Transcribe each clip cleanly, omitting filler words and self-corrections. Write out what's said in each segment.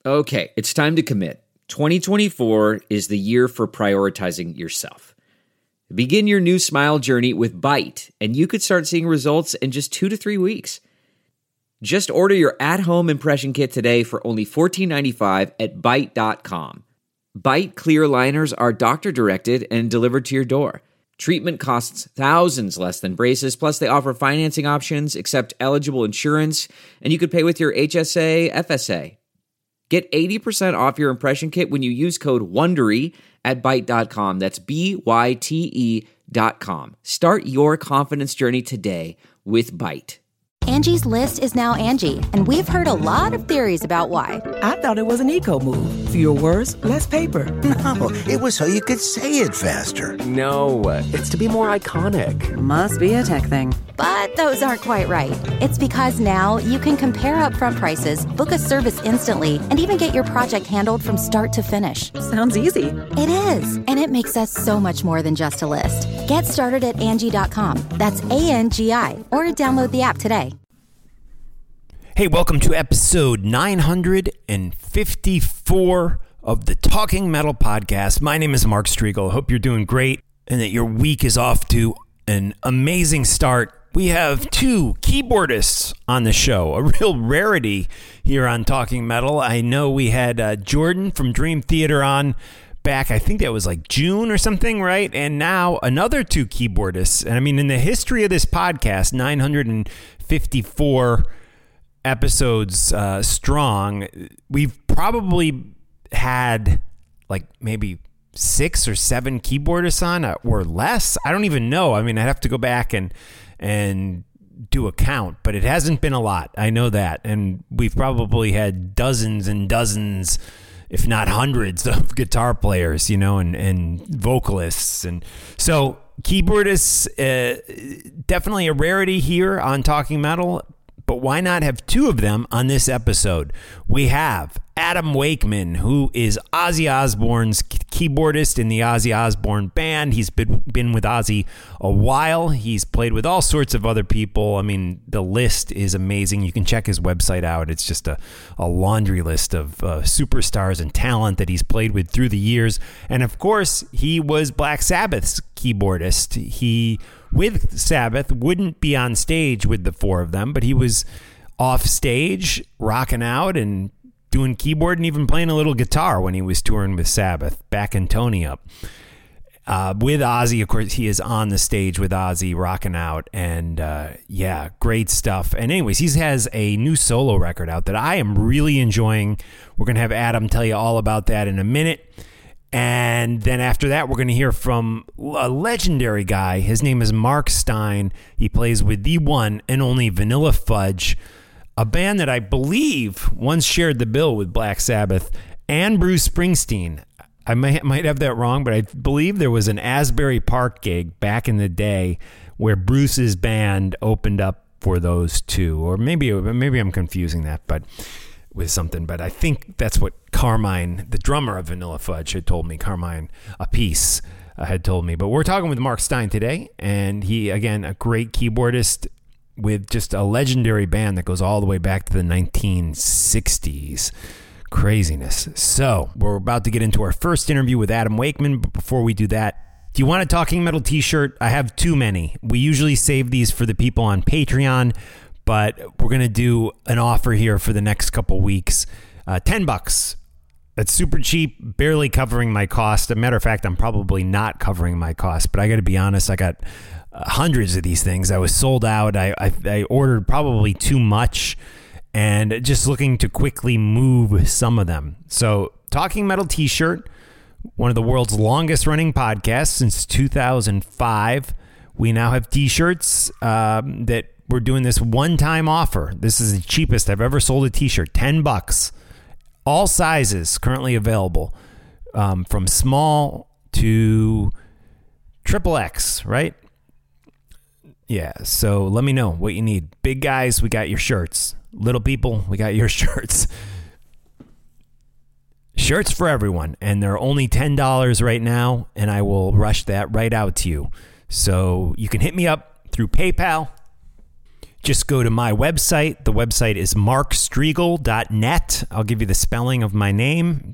Okay, it's time to commit. 2024 is the year for prioritizing yourself. Begin your new smile journey with Byte, and you could start seeing results in just 2 to 3 weeks. Just order your at-home impression kit today for only $14.95 at Byte.com. Byte clear liners are doctor-directed and delivered to your door. Treatment costs thousands less than braces, plus they offer financing options, accept eligible insurance, and you could pay with your HSA, FSA. Get 80% off your impression kit when you use code WONDERY at Byte.com. That's BYTE.com. Start your confidence journey today with Byte. Angie's List is now Angie, and we've heard a lot of theories about why. I thought it was an eco move. Fewer words, less paper. No, it was so you could say it faster. No, it's to be more iconic. Must be a tech thing. But those aren't quite right. It's because now you can compare upfront prices, book a service instantly, and even get your project handled from start to finish. Sounds easy. It is, and it makes us so much more than just a list. Get started at Angie.com. That's ANGI, or download the app today. Hey, welcome to episode 954 of the Talking Metal Podcast. My name is Mark Striegel. I hope you're doing great and that your week is off to an amazing start. We have 2 keyboardists on the show, a real rarity here on Talking Metal. I know we had Jordan from Dream Theater on back, I think that was like June or something, right? And now another 2 keyboardists. And I mean, in the history of this podcast, 954 episodes strong, we've probably had like maybe 6 or 7 keyboardists on or less. I don't even know. I mean, I'd have to go back and do a count, but it hasn't been a lot. I know that. And we've probably had dozens and dozens, if not hundreds, of guitar players, you know, and vocalists. And so keyboardists, definitely a rarity here on Talking Metal. But why not have 2 of them on this episode? We have Adam Wakeman, who is Ozzy Osbourne's keyboardist in the Ozzy Osbourne Band. He's been with Ozzy a while. He's played with all sorts of other people. I mean, the list is amazing. You can check his website out. It's just a laundry list of superstars and talent that he's played with through the years. And of course, he was Black Sabbath's keyboardist. He, with Sabbath, wouldn't be on stage with the 4 of them, but he was off stage, rocking out and doing keyboard and even playing a little guitar when he was touring with Sabbath, backing Tony up. With Ozzy, of course, he is on the stage with Ozzy, rocking out, and yeah, great stuff. And anyways, he has a new solo record out that I am really enjoying. We're going to have Adam tell you all about that in a minute. And then after that, we're going to hear from a legendary guy. His name is Mark Stein. He plays with the one and only Vanilla Fudge, a band that I believe once shared the bill with Black Sabbath and Bruce Springsteen. I might have that wrong, but I believe there was an Asbury Park gig back in the day where Bruce's band opened up for those 2. Or maybe I'm confusing that, but with something. But I think that's what Carmine, the drummer of Vanilla Fudge, had told me. Carmine Appice had told me. But we're talking with Mark Stein today, and he, again, a great keyboardist with just a legendary band that goes all the way back to the 1960s. Craziness. So we're about to get into our first interview with Adam Wakeman, but before we do that, do you want a Talking Metal t-shirt? I have too many. We usually save these for the people on Patreon, but we're going to do an offer here for the next couple weeks. $10. That's super cheap, barely covering my cost. As a matter of fact, I'm probably not covering my cost, but I got to be honest, I got hundreds of these things. I was sold out. I ordered probably too much and just looking to quickly move some of them. So Talking Metal t-shirt, one of the world's longest running podcasts since 2005. We now have t-shirts that we're doing this one-time offer. This is the cheapest I've ever sold a t-shirt, $10. All sizes currently available, from small to XXX, right? Yeah, so let me know what you need. Big guys, we got your shirts. Little people, we got your shirts. Shirts for everyone, and they're only $10 right now, and I will rush that right out to you. So you can hit me up through PayPal. just go to my website. The website is markstrigl.net. I'll give you the spelling of my name,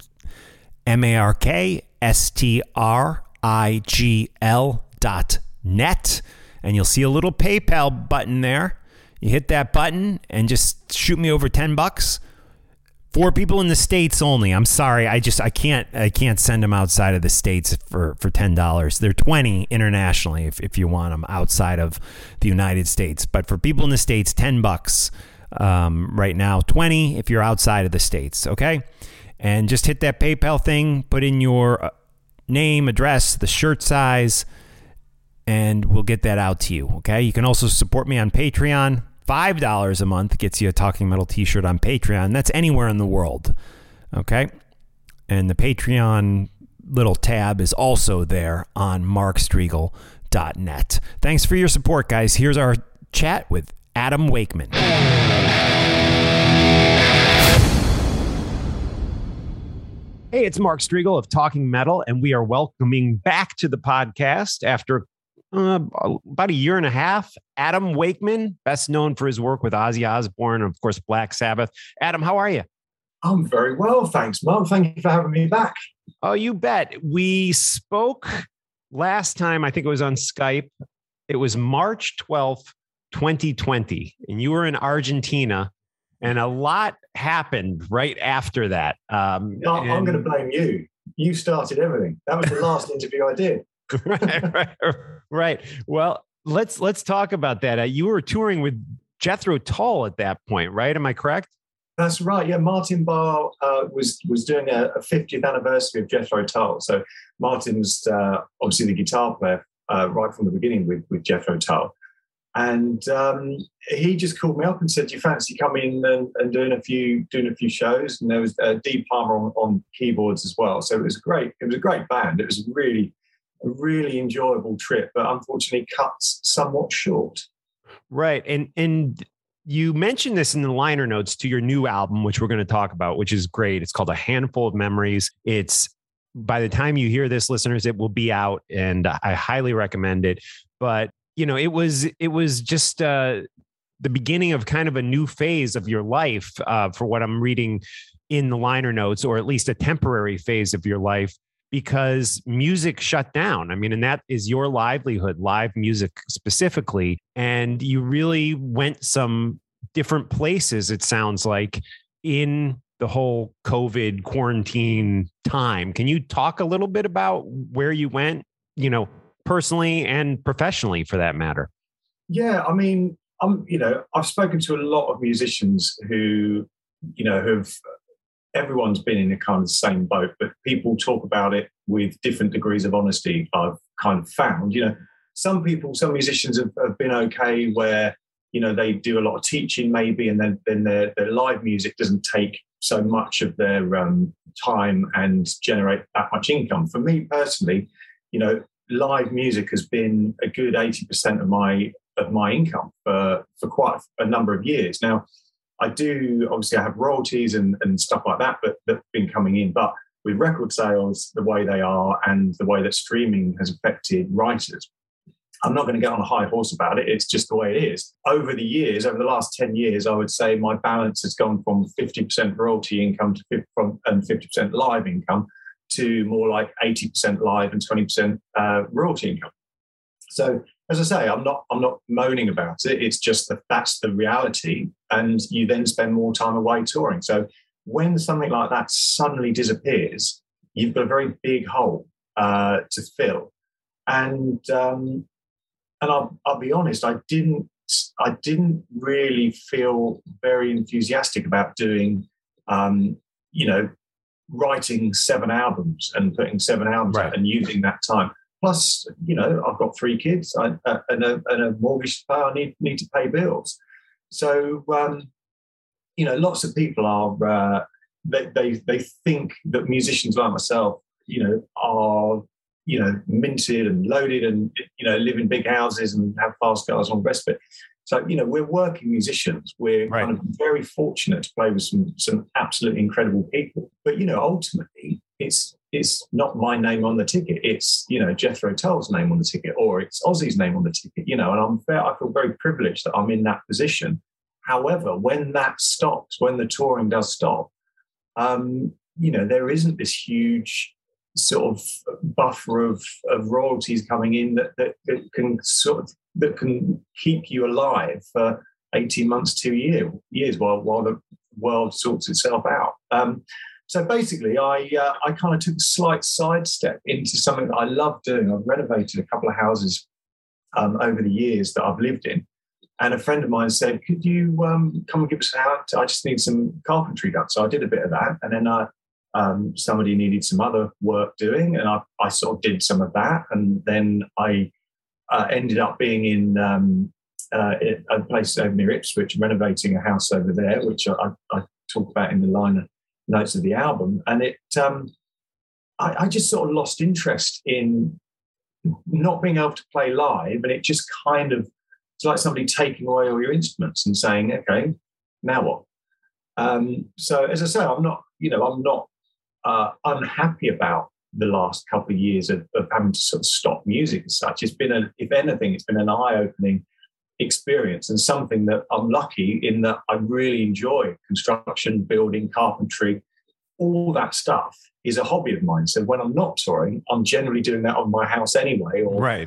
markstrigl.net. And you'll see a little PayPal button there. You hit that button and just shoot me over $10. For people in the States only. I'm sorry. I can't send them outside of the States for $10. They're $20 internationally if you want them outside of the United States. But for people in the States, $10 right now, $20 if you're outside of the States. Okay. And just hit that PayPal thing, put in your name, address, the shirt size, and we'll get that out to you. Okay. You can also support me on Patreon. $5 a month gets you a Talking Metal t-shirt on Patreon. That's anywhere in the world. Okay. And the Patreon little tab is also there on markstrigl.net. Thanks for your support, guys. Here's our chat with Adam Wakeman. Hey, it's Mark Strigl of Talking Metal, and we are welcoming back to the podcast after about a year and a half, Adam Wakeman, best known for his work with Ozzy Osbourne and, of course, Black Sabbath. Adam, how are you? I'm very well, thanks, Mark. Thank you for having me back. Oh, you bet. We spoke last time, I think it was on Skype. It was March 12th, 2020, and you were in Argentina, and a lot happened right after that. I'm going to blame you. You started everything. That was the last interview I did. Right. Well, let's talk about that. You were touring with Jethro Tull at that point, right? Am I correct? That's right. Yeah, Martin Barre was doing a 50th anniversary of Jethro Tull. So Martin's obviously the guitar player right from the beginning with Jethro Tull, and he just called me up and said, "Do you fancy coming and doing a few shows?" And there was Dee Palmer on keyboards as well. So it was great. It was a great band. It was a really enjoyable trip, but unfortunately cut somewhat short. Right. And you mentioned this in the liner notes to your new album, which we're going to talk about, which is great. It's called A Handful of Memories. It's, by the time you hear this, listeners, it will be out, and I highly recommend it. But, you know, it was just the beginning of kind of a new phase of your life, for what I'm reading in the liner notes, or at least a temporary phase of your life, because music shut down. I mean, and that is your livelihood, live music specifically. And you really went some different places, it sounds like, in the whole COVID quarantine time. Can you talk a little bit about where you went, you know, personally and professionally for that matter? Yeah, I mean, I've spoken to a lot of musicians who, everyone's been in a kind of the same boat, but people talk about it with different degrees of honesty, I've kind of found. Some musicians have been okay where, they do a lot of teaching maybe, and then their live music doesn't take so much of their time and generate that much income. For me personally, live music has been a good 80% of my income for quite a number of years. Now, I have royalties and stuff like that have been coming in, but with record sales the way they are and the way that streaming has affected writers, I'm not going to get on a high horse about it. It's just the way it is. Over the last 10 years, I would say my balance has gone from 50% royalty income and 50% live income to more like 80% live and 20% royalty income. So, as I say, I'm not moaning about it. It's just that's the reality, and you then spend more time away touring. So when something like that suddenly disappears, you've got a very big hole to fill. And I'll be honest, I didn't really feel very enthusiastic about doing, writing 7 albums and putting 7 albums out and using that time. Plus, I've got 3 kids and a mortgage to pay. I need to pay bills. So, lots of people are, they think that musicians like myself, are, minted and loaded and, live in big houses and have fast cars and all the rest of it. So, we're working musicians. We're kind of very fortunate to play with some absolutely incredible people. But, ultimately, it's it's not my name on the ticket. It's, Jethro Tull's name on the ticket, or it's Ozzy's name on the ticket, and I feel very privileged that I'm in that position. However, when that stops, when the touring does stop, there isn't this huge sort of buffer of royalties coming in that can keep you alive for 18 months, 2 years while the world sorts itself out. So basically, I kind of took a slight sidestep into something that I love doing. I've renovated a couple of houses over the years that I've lived in. And a friend of mine said, could you come and give us a hand? I just need some carpentry done. So I did a bit of that. And then somebody needed some other work doing. And I sort of did some of that. And then I ended up being in a place over near Ipswich, renovating a house over there, which I talk about in the liner notes of the album. And I just sort of lost interest in not being able to play live. And it just kind of, it's like somebody taking away all your instruments and saying, okay, now what? So as I say, I'm not unhappy about the last couple of years of having to sort of stop music as such. It's been if anything, it's been an eye-opening experience, and something that I'm lucky in that I really enjoy. Construction, building, carpentry, all that stuff is a hobby of mine. So when I'm not touring, I'm generally doing that on my house anyway. Or, right.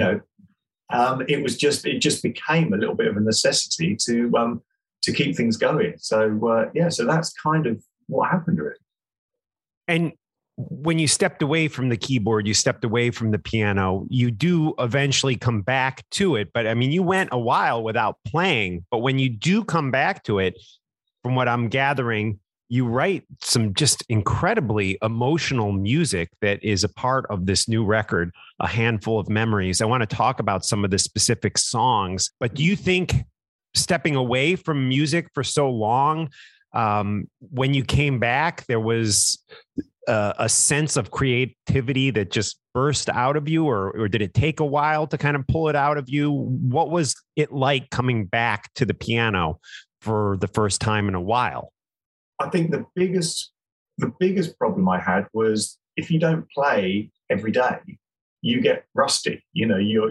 It just became a little bit of a necessity to keep things going. So so that's kind of what happened to it. And when you stepped away from the keyboard, you stepped away from the piano, you do eventually come back to it. But I mean, you went a while without playing, but when you do come back to it, from what I'm gathering, you write some just incredibly emotional music that is a part of this new record, A Handful of Memories. I want to talk about some of the specific songs, but do you think stepping away from music for so long, when you came back, there was a sense of creativity that just burst out of you, or did it take a while to kind of pull it out of you? What was it like coming back to the piano for the first time in a while? I think the biggest problem I had was if you don't play every day, you get rusty. You're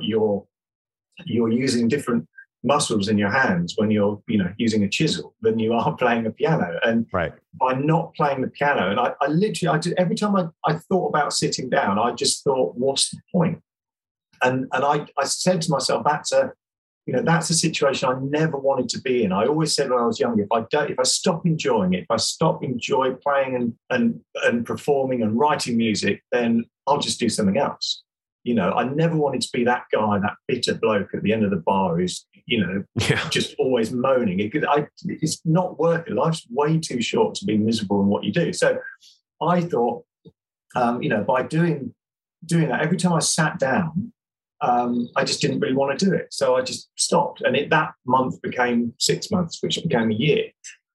using different muscles in your hands when you're using a chisel than you are playing a piano. And right. By not playing the piano, and I literally every time I thought about sitting down, I just thought, what's the point? And I said to myself, that's a situation I never wanted to be in. I always said when I was young, if I stop enjoying it, if I stop enjoying playing and performing and writing music, then I'll just do something else. I never wanted to be that guy, that bitter bloke at the end of the bar who's, just always moaning. It's not worth it. Life's way too short to be miserable in what you do. So I thought, by doing that, every time I sat down, I just didn't really want to do it. So I just stopped. And that month became 6 months, which became a year.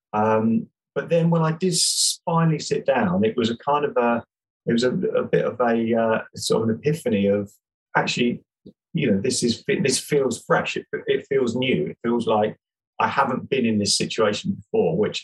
But then when I did finally sit down, it was a bit of a sort of an epiphany of actually, this feels fresh. It feels new. It feels like I haven't been in this situation before, which,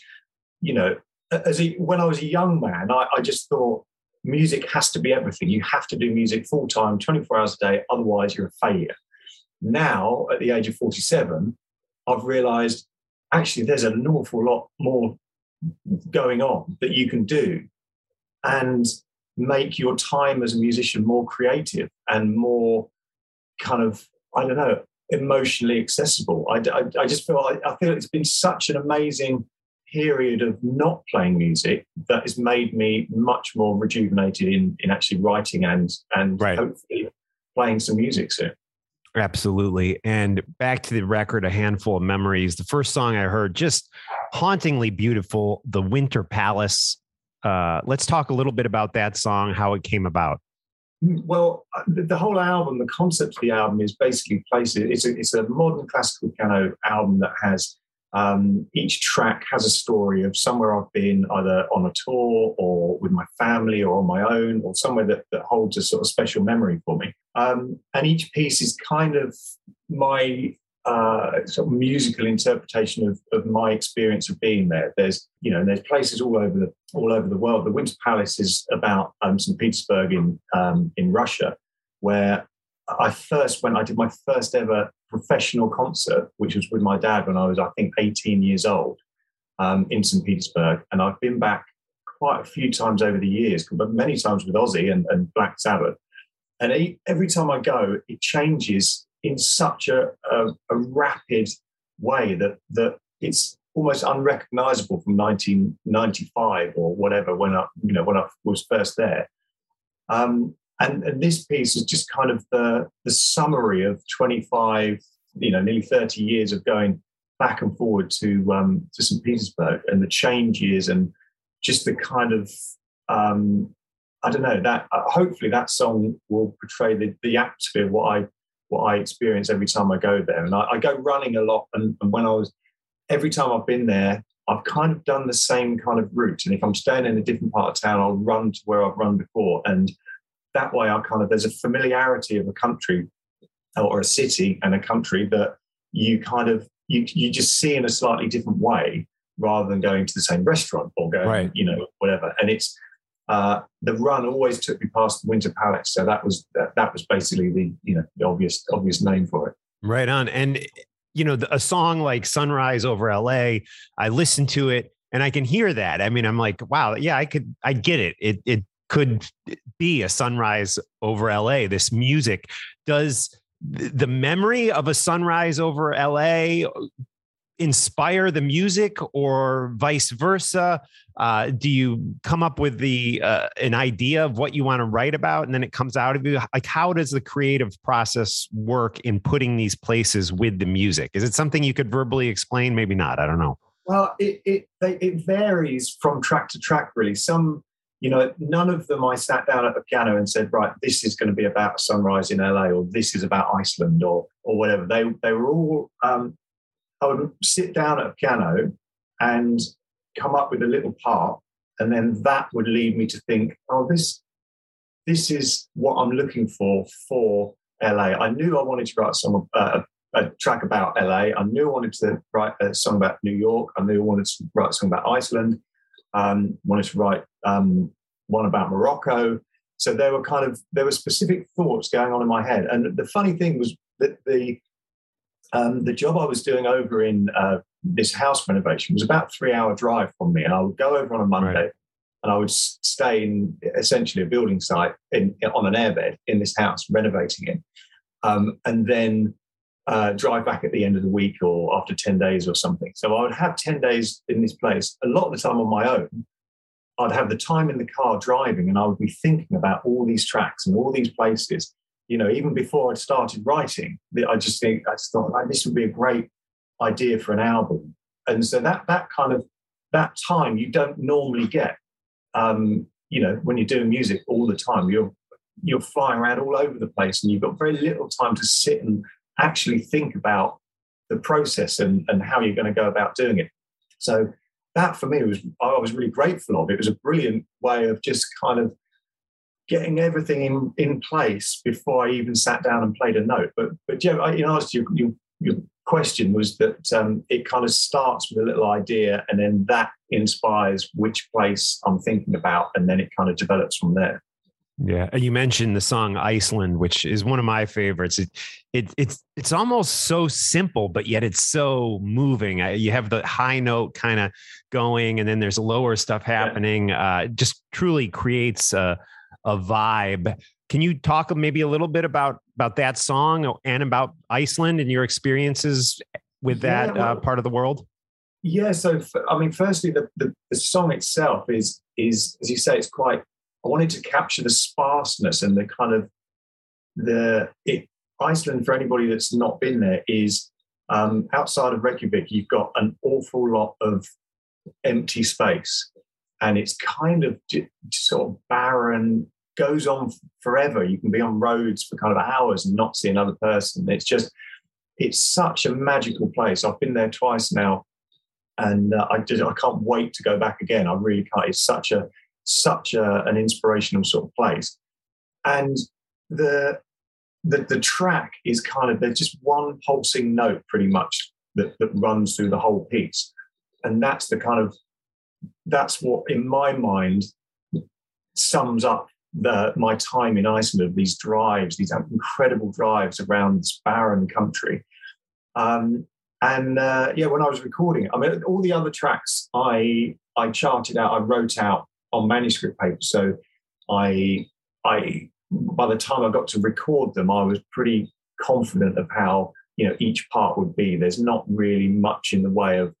when I was a young man, I just thought music has to be everything. You have to do music full time, 24 hours a day. Otherwise you're a failure. Now at the age of 47, I've realized actually there's an awful lot more going on that you can do and make your time as a musician more creative and more kind of, emotionally accessible. I just feel it's been such an amazing period of not playing music that has made me much more rejuvenated in actually writing and right. Hopefully playing some music soon. Absolutely. And back to the record, A Handful of Memories. The first song I heard, just hauntingly beautiful, The Winter Palace. Let's talk a little bit about that song, how it came about. Well, the whole album, the concept of the album is basically it's a modern classical piano album that has each track has a story of somewhere I've been, either on a tour or with my family or on my own, or somewhere that holds a sort of special memory for me. And each piece is kind of my sort of musical interpretation of my experience of being there. There's places all over the world. The Winter Palace is about St. Petersburg in Russia, where I first went. I did my first ever professional concert, which was with my dad when I was, I think, 18 years old, in St. Petersburg. And I've been back quite a few times over the years, but many times with Ozzy and Black Sabbath. And every time I go, it changes in such a rapid way that it's almost unrecognizable from 1995 or whatever when I was first there. And this piece is just kind of the summary of 25, nearly 30 years of going back and forward to St. Petersburg, and the changes and just the kind of I don't know, that hopefully that song will portray the atmosphere of what I experience every time I go there. And I go running a lot, and every time I've been there, I've kind of done the same kind of route. And if I'm staying in a different part of town, I'll run to where I've run before. And that way there's a familiarity of a country or a city and a country that you kind of, you just see in a slightly different way rather than going to the same restaurant or going, right, whatever. And it's, the run always took me past the Winter Palace. So that was basically the obvious name for it. Right on. And, a song like Sunrise Over LA, I listen to it and I can hear that. I mean, I'm like, wow, yeah, I get it. It could be a sunrise over LA, this music. Does the memory of a sunrise over LA inspire the music, or vice versa? Do you come up with an idea of what you want to write about and then it comes out of you? Like, how does the creative process work in putting these places with the music? Is it something you could verbally explain? Maybe not. I don't know. Well, it varies from track to track, really. Some, none of them I sat down at the piano and said, right, this is going to be about a sunrise in LA, or this is about Iceland, or whatever. They were all, I would sit down at a piano and come up with a little part, and then that would lead me to think, oh, this is what I'm looking for LA. I knew I wanted to write a track about LA. I knew I wanted to write a song about New York. I knew I wanted to write a song about Iceland. Wanted to write one about Morocco. So there were specific thoughts going on in my head. And the funny thing was that the job I was doing over in this house renovation was about a 3-hour drive from me. And I would go over on a Monday, right, and I would stay in essentially a building site on an airbed in this house, renovating it. And then drive back at the end of the week or after 10 days or something. So I would have 10 days in this place, a lot of the time on my own. I'd have the time in the car driving, and I would be thinking about all these tracks and all these places. Even before I'd started writing, I just thought, like, this would be a great idea for an album. And so that time you don't normally get, when you're doing music all the time. You're flying around all over the place, and you've got very little time to sit and actually think about the process and how you're going to go about doing it. So that for me I was really grateful of. It was a brilliant way of just kind of getting everything in place before I even sat down and played a note. But Joe, your question was that it kind of starts with a little idea, and then that inspires which place I'm thinking about, and then it kind of develops from there. Yeah, you mentioned the song Iceland, which is one of my favorites. It's almost so simple, but yet it's so moving. You have the high note kind of going, and then there's lower stuff happening. Yeah. Just truly creates a vibe. Can you talk maybe a little bit about that song and about Iceland and your experiences with that part of the world? Yeah. So, firstly, the song itself is, as you say, it's quite, I wanted to capture the sparseness and the kind of Iceland, for anybody that's not been there, is outside of Reykjavik, you've got an awful lot of empty space, and it's kind of just sort of barren, goes on forever. You can be on roads for kind of hours and not see another person. It's such a magical place. I've been there twice now, and I can't wait to go back again. I really can't. It's such an inspirational sort of place. And the the track is kind of, there's just one pulsing note pretty much that runs through the whole piece. And that's what in my mind sums up my time in Iceland, these drives, these incredible drives around this barren country. When I was recording it, I mean, all the other tracks I charted out, I wrote out on manuscript paper. So I by the time I got to record them, I was pretty confident of how, each part would be. There's not really much in the way of,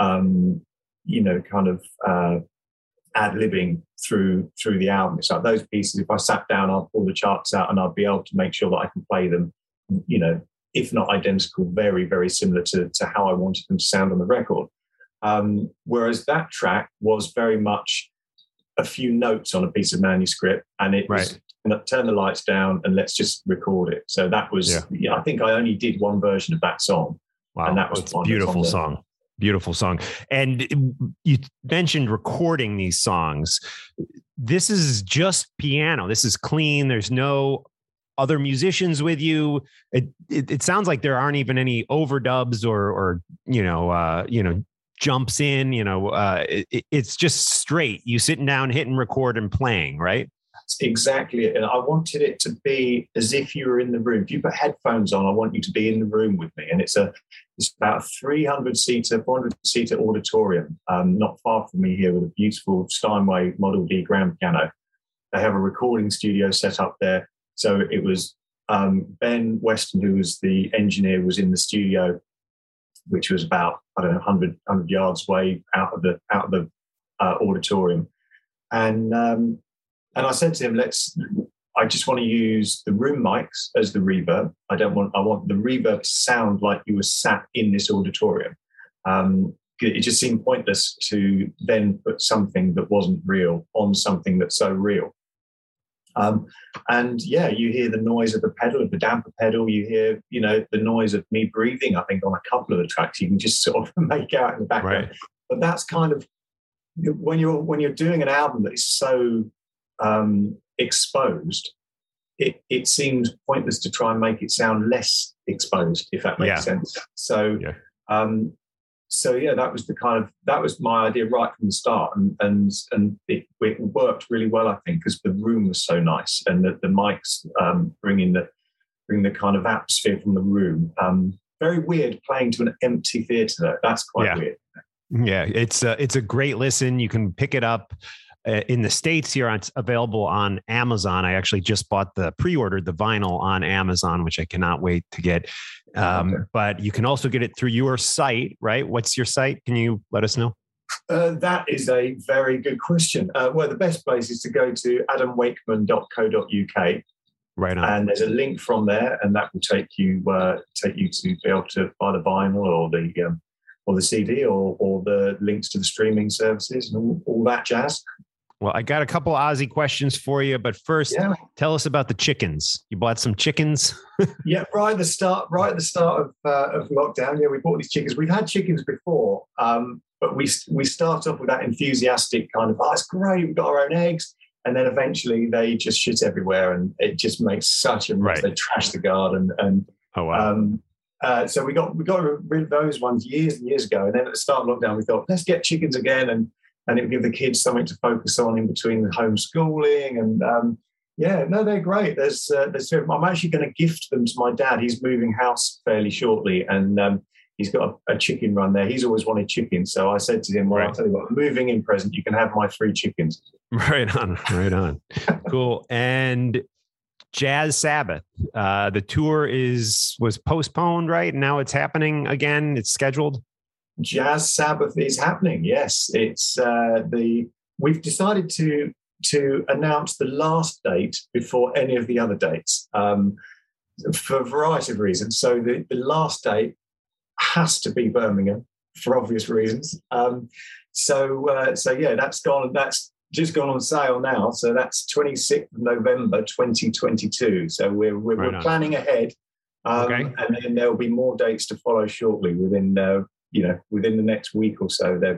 ad-libbing through the album. It's like those pieces, if I sat down, I'd pull the charts out and I'd be able to make sure that I can play them, if not identical, very, very similar to how I wanted them to sound on the record. Whereas that track was very much a few notes on a piece of manuscript, and it was turn the lights down and let's just record it. So that was, I think I only did one version of that song. Wow, and that was a beautiful song. Beautiful song. And you mentioned recording these songs. This is just piano. This is clean. There's no other musicians with you. It sounds like there aren't even any overdubs or jumps in. It's just straight. You sitting down, hitting record, and playing, right? That's exactly it. And I wanted it to be as if you were in the room. If you put headphones on, I want you to be in the room with me. And it's about a 400-seater auditorium, not far from me here, with a beautiful Steinway Model D grand piano. They have a recording studio set up there. So it was Ben Weston, who was the engineer, was in the studio, which was about, 100 yards away out of the auditorium. And I said to him, I just want to use the room mics as the reverb. I want the reverb to sound like you were sat in this auditorium. It just seemed pointless to then put something that wasn't real on something that's so real. You hear the noise of the pedal, of the damper pedal. You hear, the noise of me breathing. I think on a couple of the tracks, you can just sort of make out in the background. Right. But that's kind of when you're doing an album that is so exposed, it seems pointless to try and make it sound less exposed, if that makes sense. So, that was my idea right from the start, and it worked really well, I think, because the room was so nice, and the mics bring the kind of atmosphere from the room. Very weird playing to an empty theatre. That's quite weird. Yeah, it's a great listen. You can pick it up. In the States here, it's available on Amazon. I actually just pre-ordered the vinyl on Amazon, which I cannot wait to get. But you can also get it through your site, right? What's your site? Can you let us know? That is a very good question. Well, the best place is to go to adamwakeman.co.uk. Right on. And there's a link from there, and that will take you to be able to buy the vinyl or the CD or the links to the streaming services and all that jazz. Well, I got a couple Ozzy questions for you, but first, tell us about the chickens. You bought some chickens? Right at the start of lockdown. Yeah, we bought these chickens. We've had chickens before, but we start off with that enthusiastic kind of, it's great, we've got our own eggs. And then eventually they just shit everywhere, and it just makes such a mess. They trash the garden. And oh, wow. So we got rid of those ones years and years ago. And then at the start of lockdown, we thought, let's get chickens again. And it would give the kids something to focus on in between the homeschooling. And they're great. I'm actually going to gift them to my dad. He's moving house fairly shortly, and he's got a chicken run there. He's always wanted chickens. So I said to him, well, I'll tell you what, moving in present, you can have my 3 chickens. Right on. Cool. And Jazz Sabbath, the tour was postponed, right? And now it's happening again. It's scheduled. Jazz Sabbath is happening. Yes, it's we've decided to announce the last date before any of the other dates for a variety of reasons. So the last date has to be Birmingham for obvious reasons. That's gone. That's just gone on sale now. So that's 26th of November 2022. So we're planning ahead, and then there'll be more dates to follow shortly within the next week or so. There'll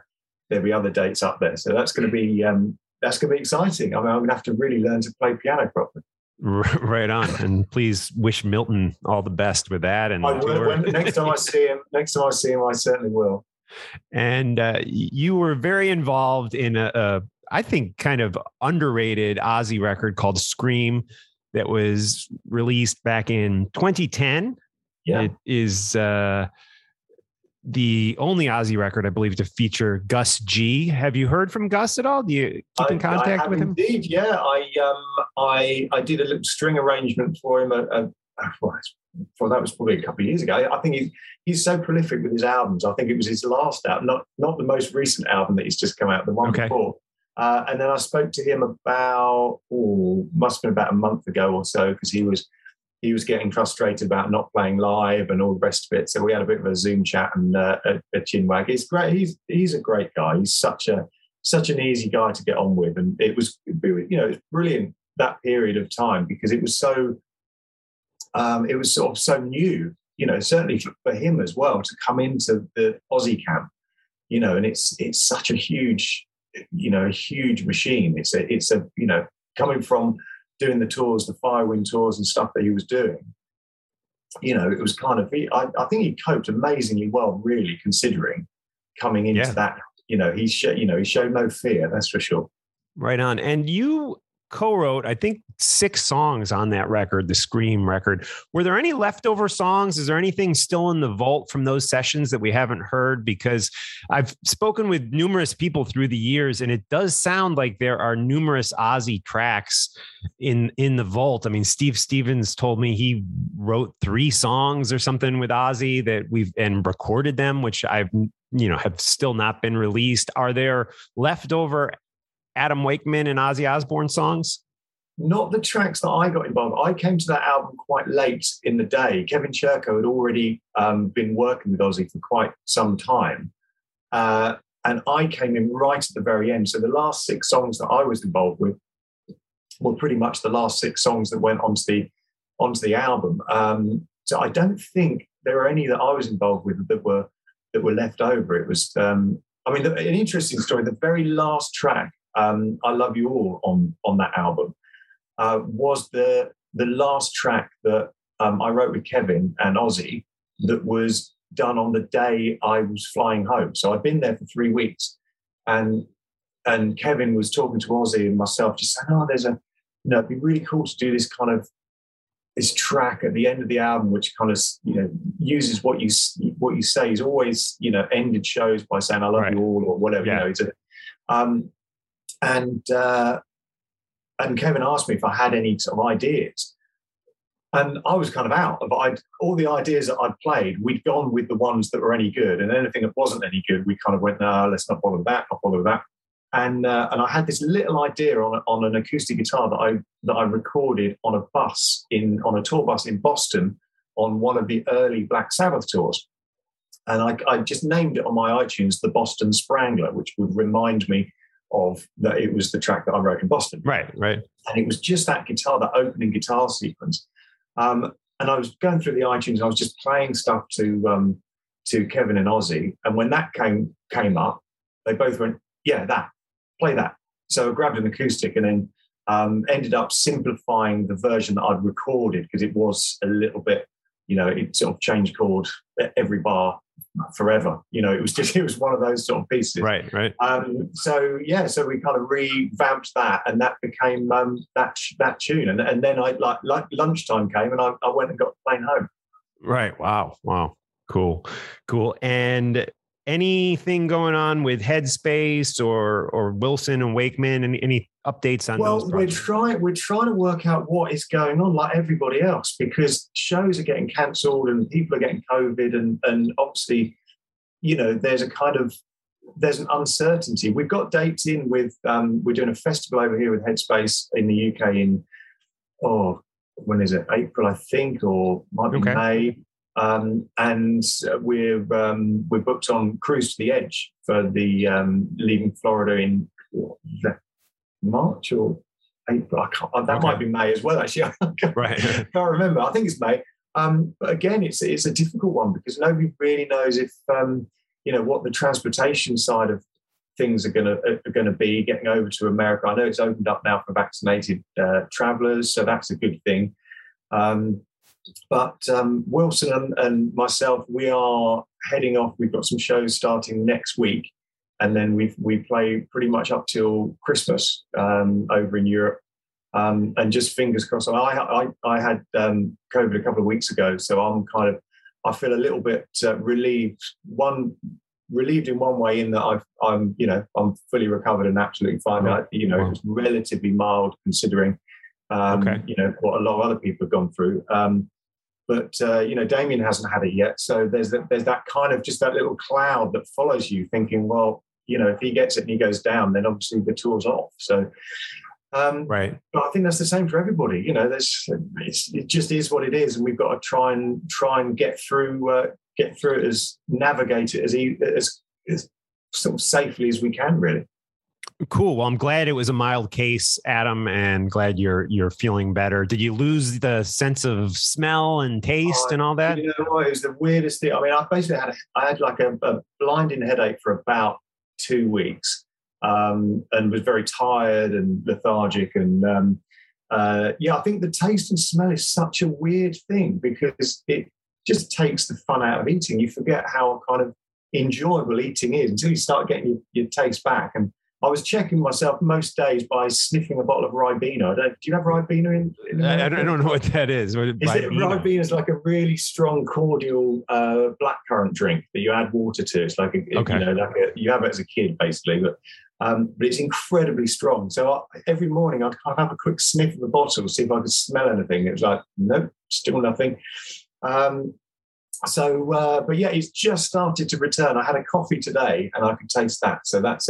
be other dates up there. So that's going to be exciting. I mean, I'm going to have to really learn to play piano properly. Right on. And please wish Milton all the best with that. And I will. Next time I see him, I certainly will. And you were very involved in I think, kind of underrated Ozzy record called Scream that was released back in 2010. Yeah. It is the only Ozzy record, I believe, to feature Gus G. Have you heard from Gus at all? Do you keep in contact with him? Indeed, yeah. I did a little string arrangement for him. That was probably a couple of years ago. I think he's so prolific with his albums. I think it was his last album, not the most recent album that he's just come out, the one before. And then I spoke to him about, must have been about a month ago or so, because he was getting frustrated about not playing live and all the rest of it. So we had a bit of a Zoom chat and a chinwag. It's great. He's a great guy. He's such an easy guy to get on with. And it was brilliant, that period of time, because it was so, it was sort of so new, certainly for him as well, to come into the Aussie camp, and it's such a huge machine. It's a coming from doing the tours, the Firewind tours and stuff that he was doing, it was kind of, I think he coped amazingly well, really, considering coming into that, he showed no fear, that's for sure. Right on. And you co-wrote, I think, 6 songs on that record, the Scream record. Were there any leftover songs? Is there anything still in the vault from those sessions that we haven't heard? Because I've spoken with numerous people through the years, and it does sound like there are numerous Ozzy tracks in the vault. I mean, Steve Stevens told me he wrote 3 songs or something with Ozzy that and recorded them, which have still not been released. Are there leftover Adam Wakeman and Ozzy Osbourne songs? Not the tracks that I got involved. I came to that album quite late in the day. Kevin Churko had already been working with Ozzy for quite some time. And I came in right at the very end. So the last 6 songs that I was involved with were pretty much the last 6 songs that went onto the album. So I don't think there were any that I was involved with that were left over. It was, an interesting story. The very last track, I Love You All on that album, was the last track that I wrote with Kevin and Ozzy that was done on the day I was flying home. So I'd been there for 3 weeks, and Kevin was talking to Ozzy and myself, just saying, it'd be really cool to do this kind of this track at the end of the album, which kind of uses what you say. He's always ended shows by saying I love you all or whatever. Yeah. And Kevin asked me if I had any sort of ideas, and I was kind of out of all the ideas that I'd played. We'd gone with the ones that were any good, and anything that wasn't any good, we kind of went, no, let's not bother with that. Not bother with that. And I had this little idea on an acoustic guitar that I recorded on a tour bus in Boston on one of the early Black Sabbath tours, and I just named it on my iTunes the Boston Sprangler, which would remind me of that it was the track that I wrote in Boston. Right. And it was just that guitar, that opening guitar sequence. And I was going through the iTunes and I was just playing stuff to Kevin and Ozzy. And when that came up, they both went, yeah, play that. So I grabbed an acoustic and then ended up simplifying the version that I'd recorded, because it was a little bit, it sort of changed chord every bar forever. It was one of those sort of pieces. Right. So we kind of revamped that, and that became that tune. And then I like lunchtime came, and I went and got the plane home. Right. Wow. Cool. And anything going on with Headspace or Wilson and Wakeman, and any updates on those projects? We're trying to work out what is going on, like everybody else, because shows are getting cancelled and people are getting COVID, and obviously, there's an uncertainty. We've got dates in with we're doing a festival over here with Headspace in the UK in when is it? April, I think, or might be May. And we're booked on Cruise to the Edge for the leaving Florida in March or April. That might be May as well, actually. I can't remember. I think it's May. But again, it's a difficult one, because nobody really knows if what the transportation side of things are gonna be getting over to America. I know it's opened up now for vaccinated travelers, so that's a good thing. But Wilson and myself, we are heading off. We've got some shows starting next week, and then we play pretty much up till Christmas over in Europe. And just fingers crossed. I had COVID a couple of weeks ago, so I feel a little bit relieved. Relieved in one way in that I'm fully recovered and absolutely fine. It was relatively mild considering what a lot of other people have gone through. But Damien hasn't had it yet, so there's that kind of just that little cloud that follows you, thinking, well, if he gets it and he goes down, then obviously the tour's off. So. Right. But I think that's the same for everybody. It just is what it is, and we've got to try and get through it, navigate it as sort of safely as we can, really. Cool. Well, I'm glad it was a mild case, Adam, and glad you're feeling better. Did you lose the sense of smell and taste and all that? It was the weirdest thing. I mean, I had like a blinding headache for about 2 weeks. And was very tired and lethargic. And I think the taste and smell is such a weird thing because it just takes the fun out of eating. You forget how kind of enjoyable eating is until you start getting your taste back. And I was checking myself most days by sniffing a bottle of Ribena. Do you have Ribena in I don't know what that is. Ribena is like a really strong, cordial blackcurrant drink that you add water to. It's like you have it as a kid, basically, but it's incredibly strong. So every morning I'd have a quick sniff of the bottle, see if I could smell anything. It was like, nope, still nothing. But it's just started to return. I had a coffee today and I could taste that. So that's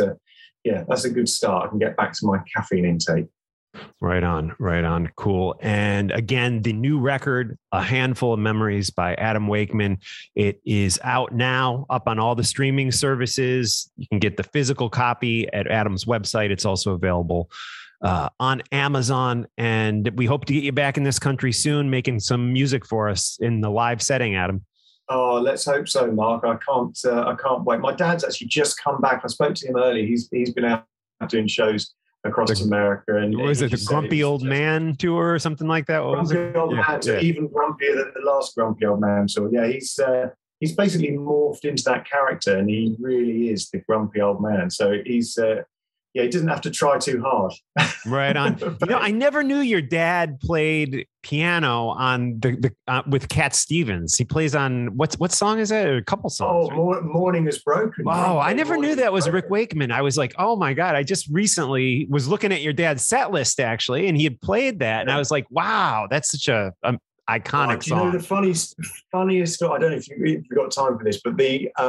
a good start. I can get back to my caffeine intake. Right on. Cool. And again, the new record, A Handful of Memories by Adam Wakeman. It is out now, up on all the streaming services. You can get the physical copy at Adam's website. It's also available on Amazon. And we hope to get you back in this country soon, making some music for us in the live setting, Adam. Oh, let's hope so, Mark. I can't wait. My dad's actually just come back. I spoke to him earlier. He's been out doing shows across America. And was it the Grumpy Old Man tour or something like that? Grumpy Old Man, even grumpier than the last Grumpy Old Man tour. Yeah, he's basically morphed into that character, and he really is the Grumpy Old Man. So he's he doesn't have to try too hard. Right on. I never knew your dad played piano on the with Cat Stevens. He plays on what song is that? A couple songs. Oh, right? Morning is Broken. Wow, I never knew that was Rick Wakeman. I was like, oh my God, I just recently was looking at your dad's set list actually, and he had played that, and I was like, wow, that's such a iconic song. The funniest story, I don't know if you've got time for this, but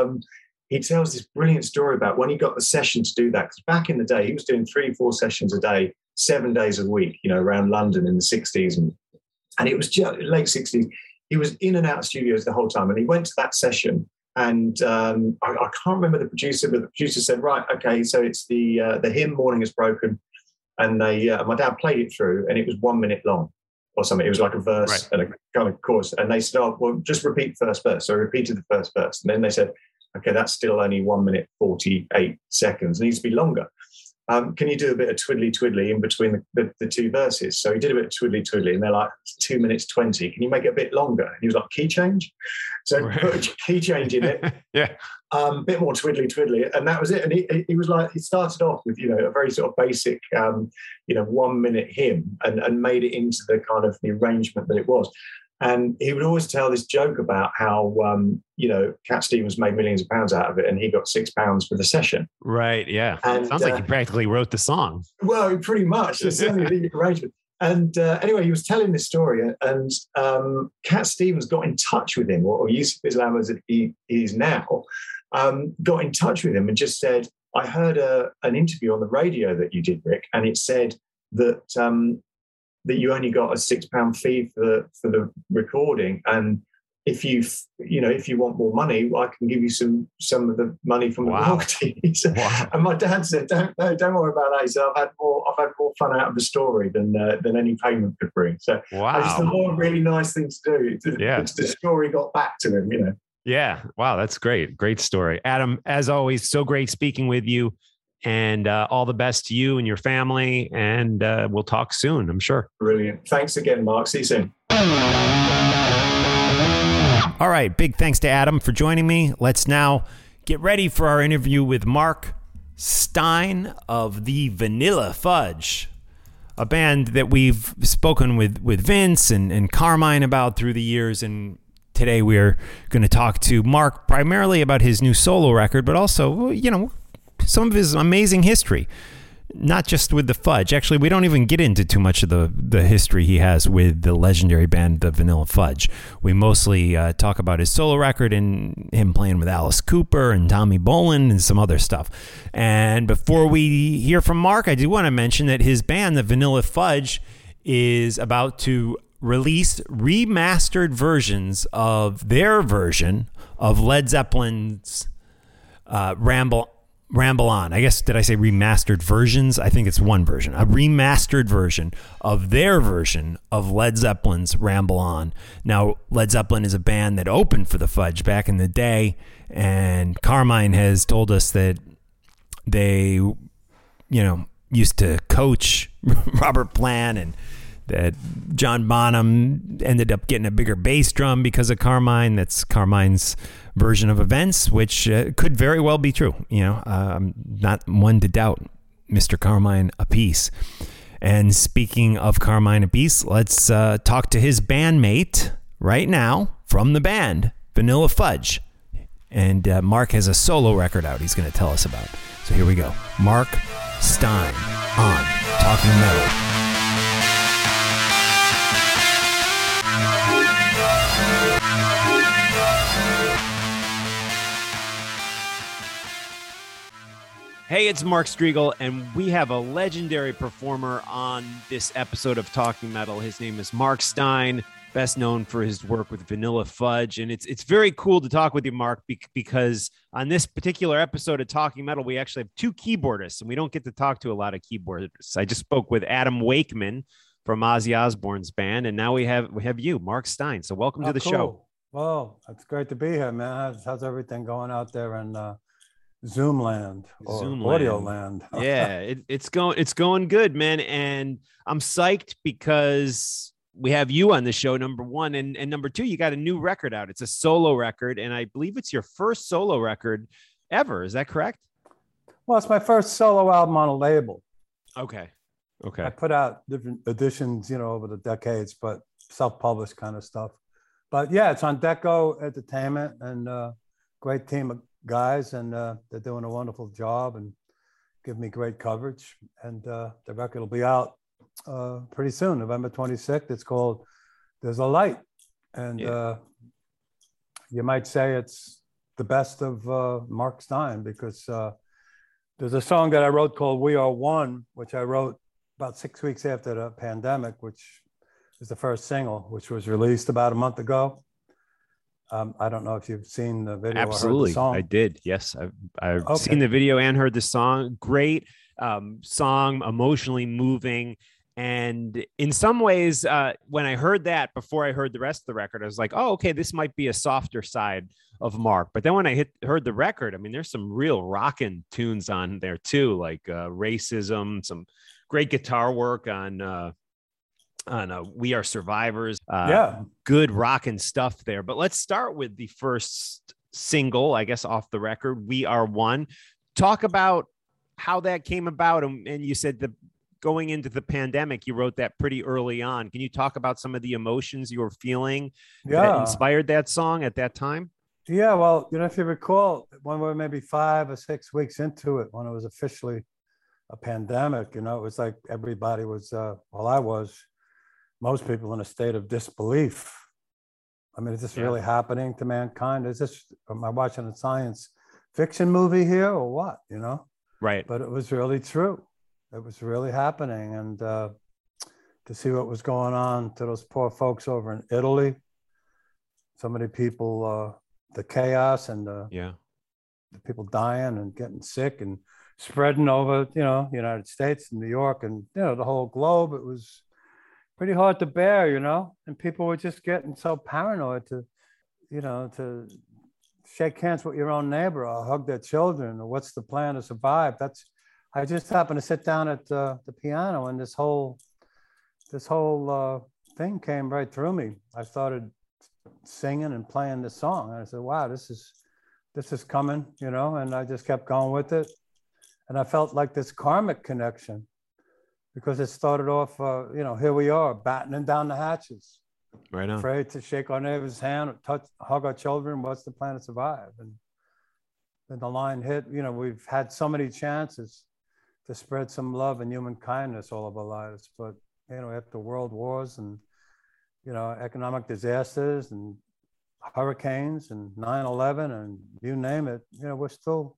he tells this brilliant story about when he got the session to do that. Because back in the day, he was doing 3-4 sessions a day, 7 days a week, around London in the 60s. And it was just late 60s. He was in and out of studios the whole time. And he went to that session. And I can't remember the producer, but the producer said, right, okay, so it's the hymn Morning is Broken. And my dad played it through, and it was 1 minute long or something. It was like a verse and a kind of chorus. And they said, oh, well, just repeat the first verse. So I repeated the first verse. And then they said, okay, that's still only 1 minute 48 seconds. It needs to be longer. Can you do a bit of twiddly in between the two verses? So he did a bit of twiddly, and they're like 2 minutes 20. Can you make it a bit longer? And he was like, key change. So put a key change in it. Yeah. A bit more twiddly, and that was it. And he was like, he started off with a very sort of basic 1 minute hymn, and made it into the kind of the arrangement that it was. And he would always tell this joke about how, Cat Stevens made millions of pounds out of it, and he got £6 for the session. Right. Yeah. And, sounds like he practically wrote the song. Well, pretty much. It's certainly the arrangement. And anyway, he was telling this story, and Cat Stevens got in touch with him, or Yusuf Islam as he is now, got in touch with him and just said, I heard an interview on the radio that you did, Rick, and it said that you only got a £6 fee for the recording, and if you want more money, I can give you some of the money from the royalties. Wow. And my dad said, don't worry about that. He said, I've had more fun out of the story than any payment could bring. So I just thought, a really nice thing to do. The story got back to him, Yeah. Wow. That's great. Great story. Adam, as always, so great speaking with you. And all the best to you and your family. And we'll talk soon, I'm sure. Brilliant. Thanks again, Mark. See you soon. All right. Big thanks to Adam for joining me. Let's now get ready for our interview with Mark Stein of the Vanilla Fudge, a band that we've spoken with Vince and Carmine about through the years. And today we're going to talk to Mark primarily about his new solo record, but also, some of his amazing history, not just with the Fudge. Actually, we don't even get into too much of the history he has with the legendary band, the Vanilla Fudge. We mostly talk about his solo record and him playing with Alice Cooper and Tommy Bolin and some other stuff. And before we hear from Mark, I do want to mention that his band, the Vanilla Fudge, is about to release remastered versions of their version of Led Zeppelin's Ramble On. I guess, did I say remastered versions? I think it's one version. A remastered version of their version of Led Zeppelin's Ramble On. Now, Led Zeppelin is a band that opened for the Fudge back in the day, and Carmine has told us that they, used to coach Robert Plant, and that John Bonham ended up getting a bigger bass drum because of Carmine. That's Carmine's version of events, which could very well be true. I'm not one to doubt Mr. Carmine Appice. And speaking of Carmine Appice, let's talk to his bandmate right now from the band, Vanilla Fudge. And Mark has a solo record out he's going to tell us about. So here we go. Mark Stein on Talking Metal. Hey, it's Mark Strigl, and we have a legendary performer on this episode of Talking Metal. His name is Mark Stein, best known for his work with Vanilla Fudge. And it's very cool to talk with you, Mark, because on this particular episode of Talking Metal, we actually have two keyboardists, and we don't get to talk to a lot of keyboardists. I just spoke with Adam Wakeman from Ozzy Osbourne's band, and now we have you, Mark Stein. So welcome to the show. Well, it's great to be here, man. How's everything going out there in Zoom land or audio land? Yeah, it's going good, man. And I'm psyched because we have you on the show, number one, and number two, you got a new record out. It's a solo record, and I believe it's your first solo record ever. Is that correct? Well, it's my first solo album on a label. Okay. I put out different editions, over the decades, but self-published kind of stuff. But yeah, it's on Deco Entertainment, and great team of guys, and they're doing a wonderful job and give me great coverage. And the record will be out pretty soon, November 26th. It's called There's a Light. And you might say it's the best of Mark Stein, because there's a song that I wrote called We Are One, which I wrote about 6 weeks after the pandemic, which is the first single, which was released about a month ago. I don't know if you've seen the video. Absolutely. Or heard the song. I did. Yes. I've seen the video and heard the song. Great song, emotionally moving. And in some ways, when I heard that, before I heard the rest of the record, I was like, oh, okay, this might be a softer side of Mark. But then when I heard the record, I mean, there's some real rockin' tunes on there too, like Racism, some great guitar work on We Are Survivors. Good rockin' stuff there. But let's start with the first single, I guess, off the record, We Are One. Talk about how that came about. And you said that going into the pandemic, you wrote that pretty early on. Can you talk about some of the emotions you were feeling that inspired that song at that time? Yeah, well, if you recall, when we were maybe 5 or 6 weeks into it, when it was officially a pandemic, it was like everybody was, most people in a state of disbelief. I mean, is this really happening to mankind? Am I watching a science fiction movie here or what, Right. But it was really true. It was really happening. And to see what was going on to those poor folks over in Italy, so many people, the chaos and the people dying and getting sick and spreading over, the United States and New York and, the whole globe. It was pretty hard to bear, and people were just getting so paranoid to shake hands with your own neighbor or hug their children or what's the plan to survive. That's I just happened to sit down at the piano, and this whole thing came right through me. I started singing and playing the song, and I said, "Wow, this is coming," you know. And I just kept going with it, and I felt like this karmic connection, because it started off, you know, here we are battening down the hatches, Right on. afraid to shake our neighbor's hand, or hug our children. What's the plan to survive? And then the line hit. You know, we've had so many chances to spread some love and human kindness all of our lives, but you know, after world wars and, you know, economic disasters and hurricanes and 9/11 and you name it, you know, we're still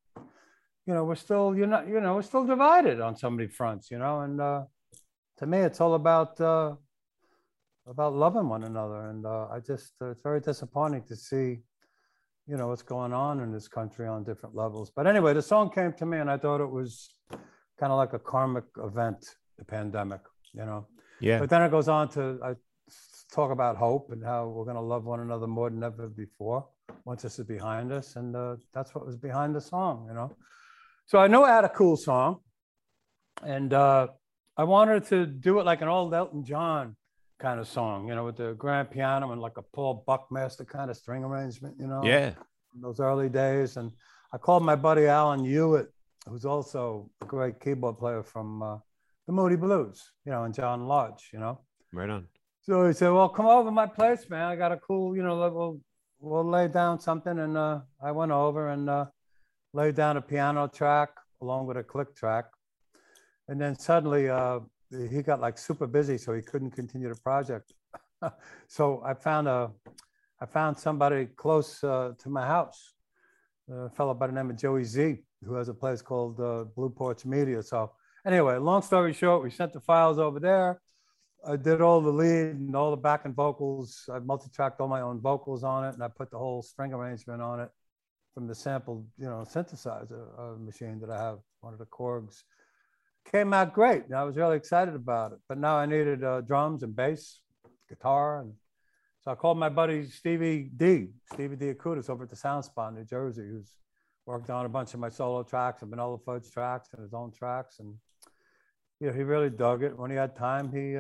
divided on so many fronts, you know. And to me, it's all about loving one another. And it's very disappointing to see, you know, what's going on in this country on different levels. But anyway, the song came to me, and I thought it was kind of like a karmic event, the pandemic, you know. Yeah. But then it goes on to talk about hope and how we're going to love one another more than ever before once this is behind us. And that's what was behind the song, you know. So I knew I had a cool song, and I wanted to do it like an old Elton John kind of song, you know, with the grand piano and like a Paul Buckmaster kind of string arrangement, you know. Yeah. In those early days. And I called my buddy Alan Hewitt, who's also a great keyboard player from the Moody Blues, you know, and John Lodge, you know. Right on. So he said, "Well, come over to my place, man. I got a cool, you know, we'll lay down something." And I went over and laid down a piano track along with a click track. And then suddenly he got like super busy, so he couldn't continue the project. So I found somebody close to my house, a fellow by the name of Joey Z, who has a place called Blue Porch Media. So anyway, long story short, we sent the files over there. I did all the lead and all the backing vocals. I multi-tracked all my own vocals on it, and I put the whole string arrangement on it from the sampled, you know, synthesizer machine that I have, one of the Korgs. Came out great, and I was really excited about it. But now I needed drums and bass, guitar, and so I called my buddy Stevie D Acutis over at the Sound Spot in New Jersey, who's worked on a bunch of my solo tracks and Vanilla Fudge tracks and his own tracks. And you know, he really dug it. When he had time, he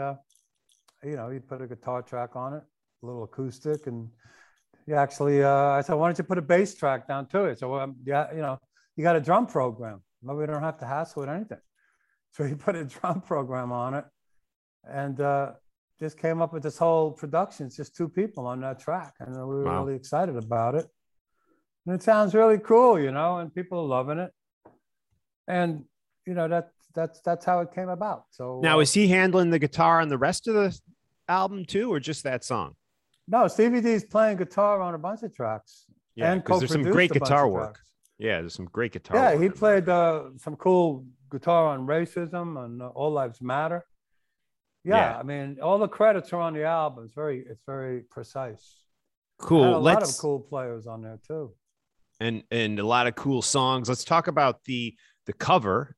put a guitar track on it, a little acoustic, and he actually, I said, "Why don't you put a bass track down to it?" So yeah, you know, you got a drum program. Maybe we don't have to hassle with anything. So he put a drum program on it, and just came up with this whole production. It's just two people on that track, and we were really excited about it. And it sounds really cool, you know, and people are loving it. And you know, that's how it came about. So now, is he handling the guitar on the rest of the album too, or just that song? No, Stevie D's playing guitar on a bunch of tracks. Yeah, because there's some great guitar work. Yeah, there's some great guitar work. Yeah, he played some cool guitar on Racism and All Lives Matter. Yeah, I mean, all the credits are on the album. It's very precise. Cool. A lot of cool players on there too. And a lot of cool songs. Let's talk about the cover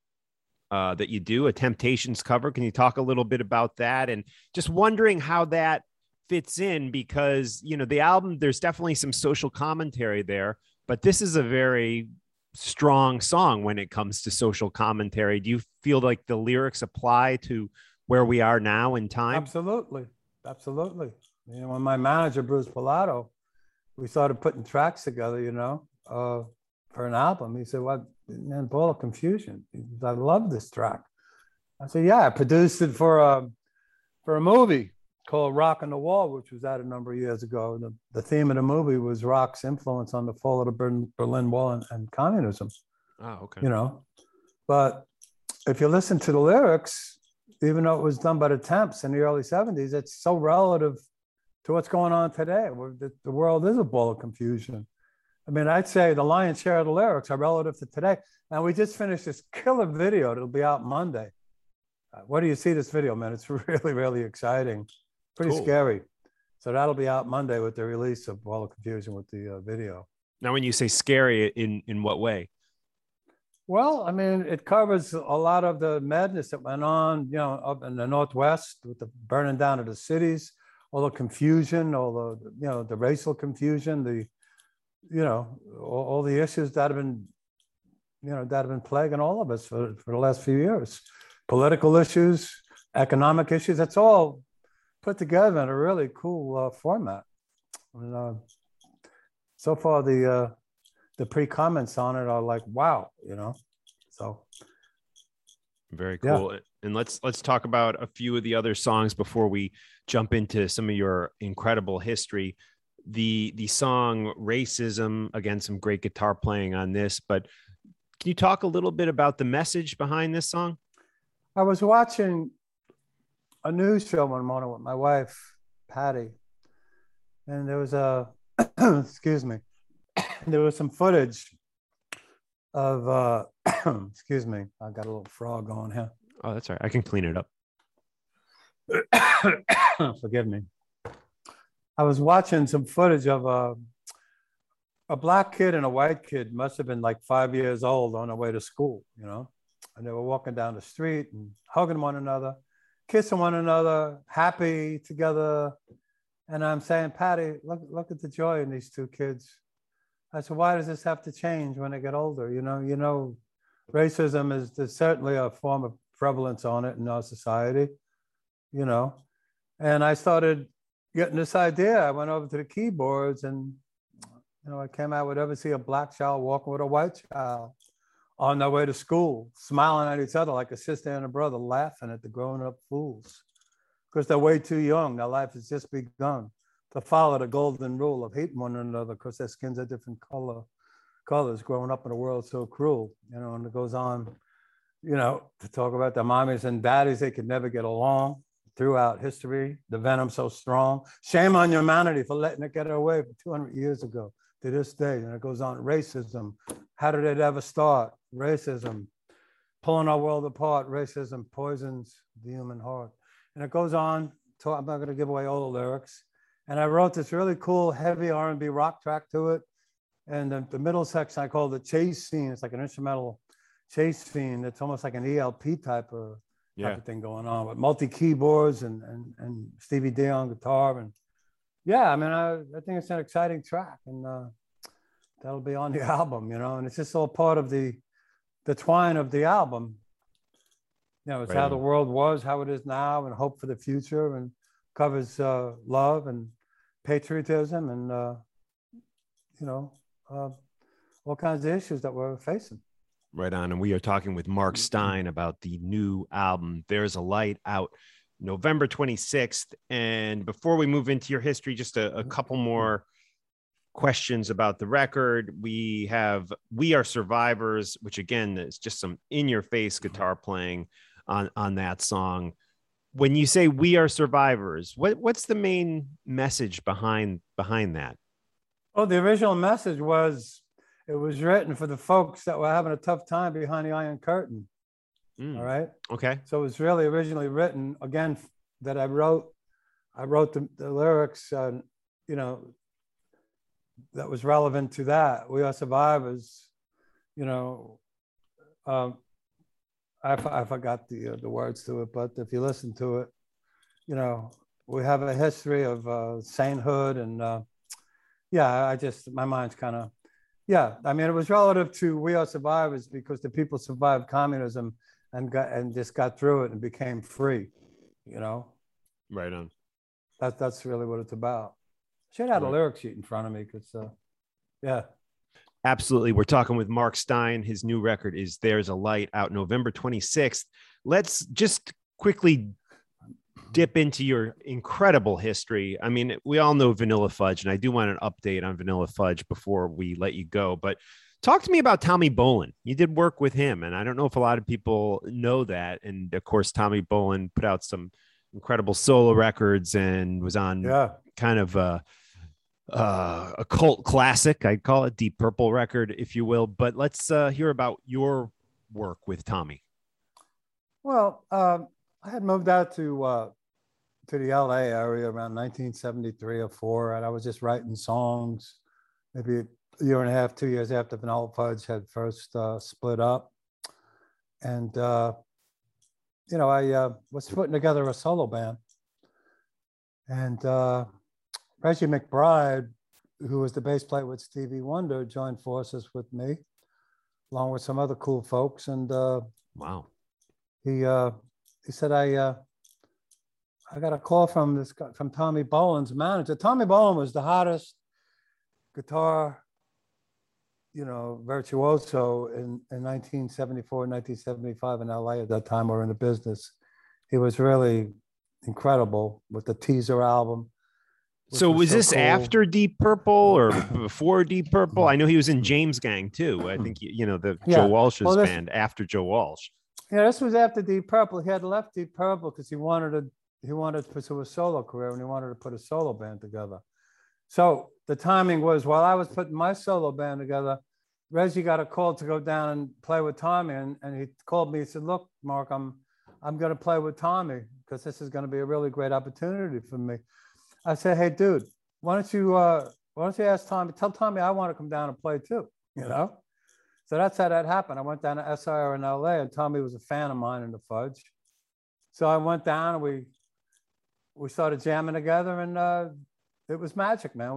that you do, a Temptations cover. Can you talk a little bit about that? And just wondering how that fits in, because, you know, the album, there's definitely some social commentary there, but this is a very strong song when it comes to social commentary. Do you feel like the lyrics apply to where we are now in time? Absolutely. You know, when my manager, Bruce Pilato, we started putting tracks together, you know, for an album, he said, "What, man, Ball of Confusion. I love this track." I said, "Yeah, I produced it for a movie called Rock on the Wall, which was out a number of years ago. The theme of the movie was rock's influence on the fall of the Berlin Wall and communism." Oh, okay. You know, but if you listen to the lyrics, even though it was done by the Temps in the early 70s, it's so relative to what's going on today. The world is a ball of confusion. I mean, I'd say the lion's share of the lyrics are relative to today. Now, we just finished this killer video that'll be out Monday. Where do you see this video, man? It's really, really exciting. Pretty scary. So that'll be out Monday with the release of Ball of Confusion with the video. Now, when you say scary, in what way? Well, I mean, it covers a lot of the madness that went on, you know, up in the Northwest with the burning down of the cities, all the confusion, all the, you know, the racial confusion, the, you know, all the issues that have been that have been plaguing all of us for the last few years. Political issues, economic issues, that's all put together in a really cool format. And, so far, the pre-comments on it are like, wow, so. Very cool. Yeah. And let's talk about a few of the other songs before we jump into some of your incredible history. The song Racism, again, some great guitar playing on this, but can you talk a little bit about the message behind this song? I was watching a news show one morning with my wife, Patty, and there was excuse me, there was some footage of, excuse me, I got a little frog going here. Oh, that's all right. I can clean it up. Forgive me. I was watching some footage of a black kid and a white kid, must have been like 5 years old, on their way to school, and they were walking down the street and hugging one another, kissing one another, happy together. And I'm saying, Patty, look at the joy in these two kids. I said, why does this have to change when they get older? Racism there's certainly a form of prevalence on it in our society, And I started getting this idea. I went over to the keyboards and, I came out with, ever see a black child walking with a white child on their way to school, smiling at each other like a sister and a brother, laughing at the grown-up fools because they're way too young. Their life has just begun to follow the golden rule of hating one another because their skins are different colors, growing up in a world so cruel, and it goes on, to talk about the mommies and daddies, they could never get along throughout history, the venom so strong. Shame on humanity for letting it get away for 200 years ago to this day. And it goes on, racism. How did it ever start? Racism, pulling our world apart. Racism poisons the human heart. And it goes on, I'm not gonna give away all the lyrics. And I wrote this really cool, heavy R&B rock track to it. And the middle section, I call the chase scene. It's like an instrumental chase scene. It's almost like an ELP type of thing going on with multi keyboards and Stevie D on guitar. And yeah, I think it's an exciting track, and that'll be on the album, and it's just all part of the twine of the album. It's right. How the world was, how it is now, and hope for the future, and covers love and patriotism and all kinds of issues that we're facing. Right on. And we are talking with Mark Stein about the new album, There's a Light, out November 26th. And before we move into your history, just a couple more questions about the record. We have We Are Survivors, which again is just some in-your-face guitar playing on that song. When you say We Are Survivors, what's the main message behind that? Oh, the original message was, it was written for the folks that were having a tough time behind the Iron Curtain. All right. Okay. So it was really originally written, again, that I wrote the lyrics, that was relevant to that. We Are Survivors, I forgot the words to it, but if you listen to it, we have a history of sainthood and my mind's kind of, it was relative to We Are Survivors because the people survived communism and just got through it and became free, Right on. That's really what it's about. Should have had a lyric sheet in front of me because, Absolutely. We're talking with Mark Stein. His new record is There's a Light, out November 26th. Let's just quickly dip into your incredible history. We all know Vanilla Fudge, and I do want an update on Vanilla Fudge before we let you go. But talk to me about Tommy Bolin. You did work with him, and I don't know if a lot of people know that. And of course, Tommy Bolin put out some incredible solo records and was on kind of a cult classic. I'd call it Deep Purple record, if you will. But let's hear about your work with Tommy. Well, I had moved out to the LA area around 1973 or 4, and I was just writing songs maybe a year and a half, 2 years after Vanilla Fudge had first split up. And, I was putting together a solo band. And Reggie McBride, who was the bass player with Stevie Wonder, joined forces with me. along with some other cool folks. And Wow. he said, I got a call from this guy, from Tommy Bolin's manager. Tommy Bolin was the hottest guitar, virtuoso in 1974, 1975 in LA at that time, or in the business. He was really incredible with the Teaser album. So was so this cool. after Deep Purple or before Deep Purple? I know he was in James Gang too. I think, Joe Walsh's band after Joe Walsh. Yeah, this was after Deep Purple. He had left Deep Purple because he wanted to pursue a solo career, and he wanted to put a solo band together. So the timing was, while I was putting my solo band together, Reggie got a call to go down and play with Tommy, and he called me. He said, "Look, Mark, I'm going to play with Tommy because this is going to be a really great opportunity for me." I said, "Hey, dude, why don't you ask Tommy? Tell Tommy I want to come down and play too." So that's how that happened. I went down to SIR in LA, and Tommy was a fan of mine in the Fudge. So I went down, and we started jamming together, and it was magic, man.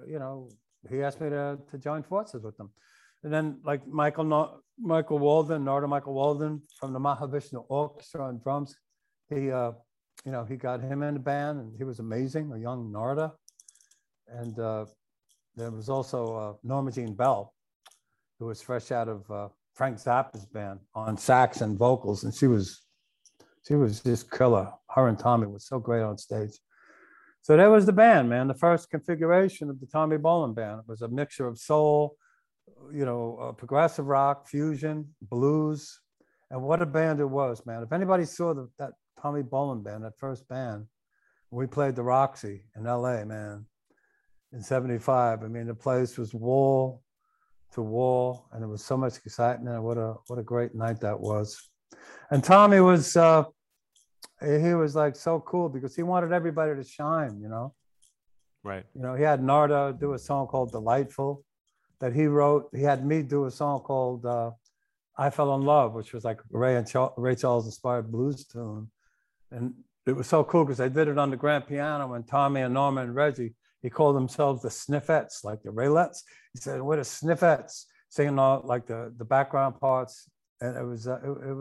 He asked me to join forces with them. And then like Michael Walden, Narada Michael Walden from the Mahavishnu Orchestra on drums, he got him in the band, and he was amazing, a young Narada. And there was also Norma Jean Bell, who was fresh out of Frank Zappa's band on sax and vocals, and she was just killer. Her and Tommy was so great on stage. So that was the band, man. The first configuration of the Tommy Bolin band. It was a mixture of soul, progressive rock, fusion, blues, and what a band it was, man. If anybody saw that Tommy Bolin band, that first band, we played the Roxy in LA, man, in '75. I mean, the place was wall to wall, and it was so much excitement. What a great night that was. And Tommy was he was like so cool because he wanted everybody to shine, Right. He had Narda do a song called Delightful that he wrote. He had me do a song called I Fell in Love, which was like Ray Charles inspired blues tune. And it was so cool because they did it on the grand piano, and Tommy and Norma and Reggie, he called themselves the Sniffettes, like the Raylettes. He said, "We're the Sniffettes," singing all like the background parts. And it was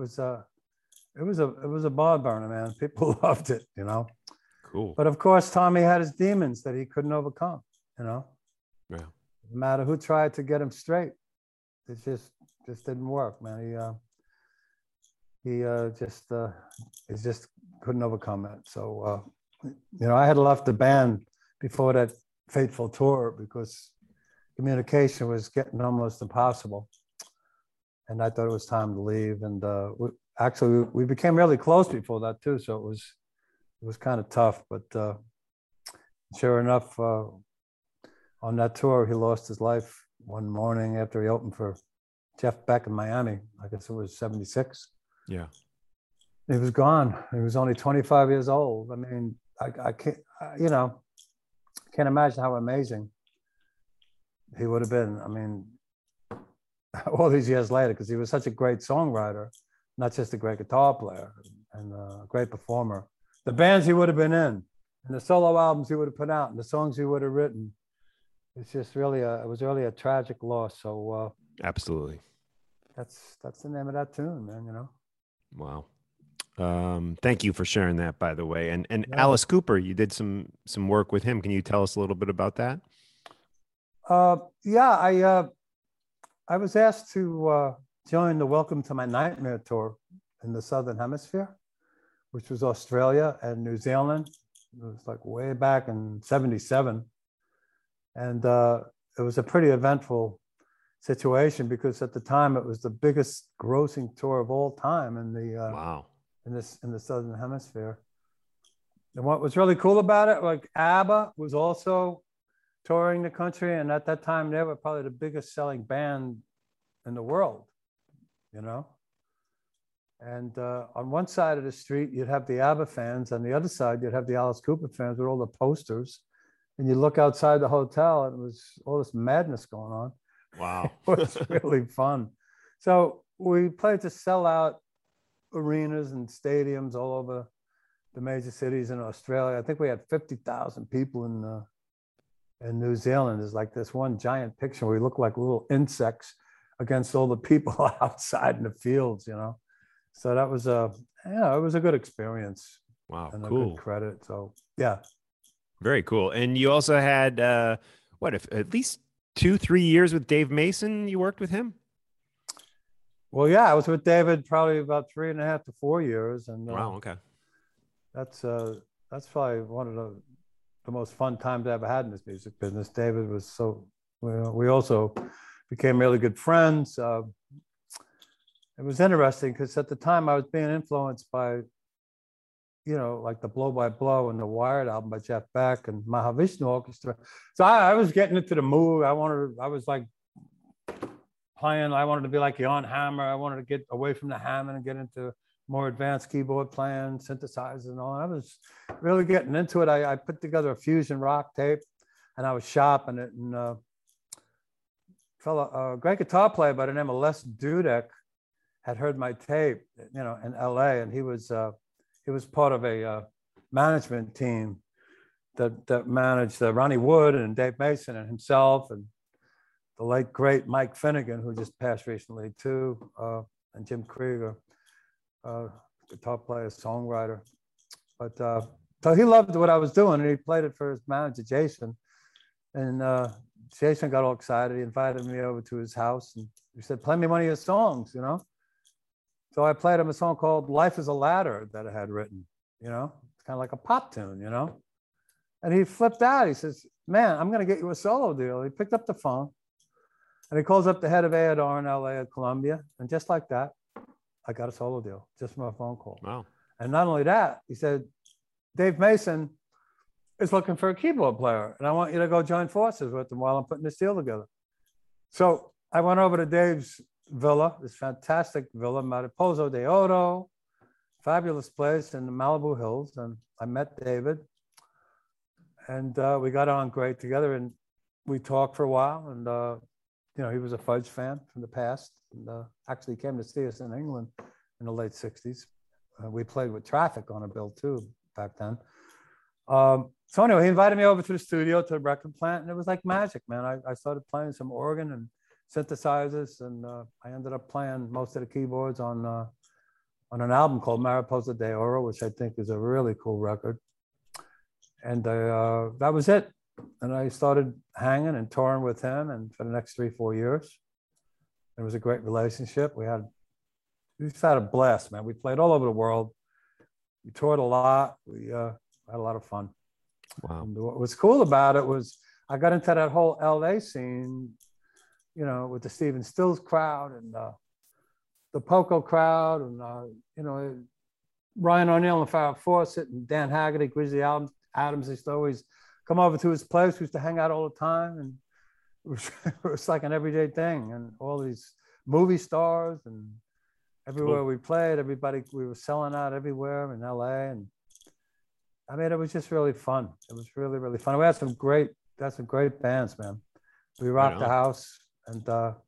a barn burner, man. People loved it, Cool. But of course, Tommy had his demons that he couldn't overcome, Yeah. No matter who tried to get him straight, it just didn't work, man. He just couldn't overcome it. So I had left the band before that fateful tour because communication was getting almost impossible, and I thought it was time to leave. And we became really close before that too, so it was kind of tough. But sure enough, on that tour, he lost his life one morning after he opened for Jeff Beck in Miami. I guess it was '76. Yeah. He was gone. He was only 25 years old. I mean, I can't, can't imagine how amazing he would have been. I mean, all these years later, because he was such a great songwriter, not just a great guitar player and a great performer. The bands he would have been in, and the solo albums he would have put out, and the songs he would have written. It's just really it was really a tragic loss. So absolutely, that's the name of that tune, man. Wow. Thank you for sharing that, by the way. And yeah. Alice Cooper, you did some work with him. Can you tell us a little bit about that? Yeah, I was asked to join the Welcome to My Nightmare tour in the Southern Hemisphere, which was Australia and New Zealand. It was like way back in '77. And it was a pretty eventful situation because at the time it was the biggest grossing tour of all time in the wow. in the Southern Hemisphere. And what was really cool about it, like ABBA was also touring the country, and at that time they were probably the biggest selling band in the world, And on one side of the street you'd have the ABBA fans, on the other side you'd have the Alice Cooper fans with all the posters. And you look outside the hotel, and it was all this madness going on. Wow. It was really fun. So we played to sell out arenas and stadiums all over the major cities in Australia. I think we had 50,000 people in New Zealand. There's like this one giant picture where we look like little insects against all the people outside in the fields, you know. So that was it was a good experience. Wow, and cool. A good credit. So yeah. Very cool. And you also had at least 2-3 years with Dave Mason. You worked with him? Well, yeah, I was with David probably about 3.5 to 4 years, and wow, okay. That's probably one of the most fun times I ever had in this music business. David was so. We also became really good friends. It was interesting because at the time I was being influenced by, you know, like the Blow by Blow and the Wired album by Jeff Beck and Mahavishnu Orchestra. So I was getting into the mood. I was like playing. I wanted to be like Jan Hammer. I wanted to get away from the Hammond and get into more advanced keyboard playing, synthesizers and all. I was really getting into it. I put together a fusion rock tape, and I was shopping it. And a great guitar player by the name of Les Dudek had heard my tape, you know, in LA, and he was part of a management team that managed Ronnie Wood and Dave Mason and himself and the late great Mike Finnegan, who just passed recently too, and Jim Krieger, guitar player, songwriter. But so he loved what I was doing, and he played it for his manager Jason. And Jason got all excited. He invited me over to his house, and he said, "Play me one of your songs," you know. So I played him a song called "Life Is a Ladder" that I had written. You know, it's kind of like a pop tune, you know. And he flipped out. He says, "Man, I'm going to get you a solo deal." He picked up the phone, and he calls up the head of A&R in LA at Columbia, and just like that, I got a solo deal just from a phone call. Wow. And not only that, he said, "Dave Mason is looking for a keyboard player, and I want you to go join forces with him while I'm putting this deal together." So I went over to Dave's villa, this fantastic villa, Mariposa de Oro, fabulous place in the Malibu Hills. And I met David, and we got on great together, and we talked for a while. And, you know, he was a Fudge fan from the past, and actually came to see us in England in the late 60s. We played with Traffic on a bill too back then. So anyway, he invited me over to the studio, to the record plant, and it was like magic, man. I started playing some organ and synthesizers, and I ended up playing most of the keyboards on an album called Mariposa de Oro, which I think is a really cool record. And that was it. And I started hanging and touring with him, and for the next 3-4 years. It was a great relationship. We just had a blast, man. We played all over the world. We toured a lot. We had a lot of fun. Wow. And what was cool about it was I got into that whole LA scene, you know, with the Stephen Stills crowd and the Poco crowd, and you know, Ryan O'Neal and Farrah Fawcett and Dan Haggerty, Grizzly Adams used to always come over to his place. We used to hang out all the time, and it was like an everyday thing. And all these movie stars, and everywhere we played, we were selling out everywhere in LA. And I mean, it was just really fun. It was really, really fun. We had some great bands, man. We rocked the house, and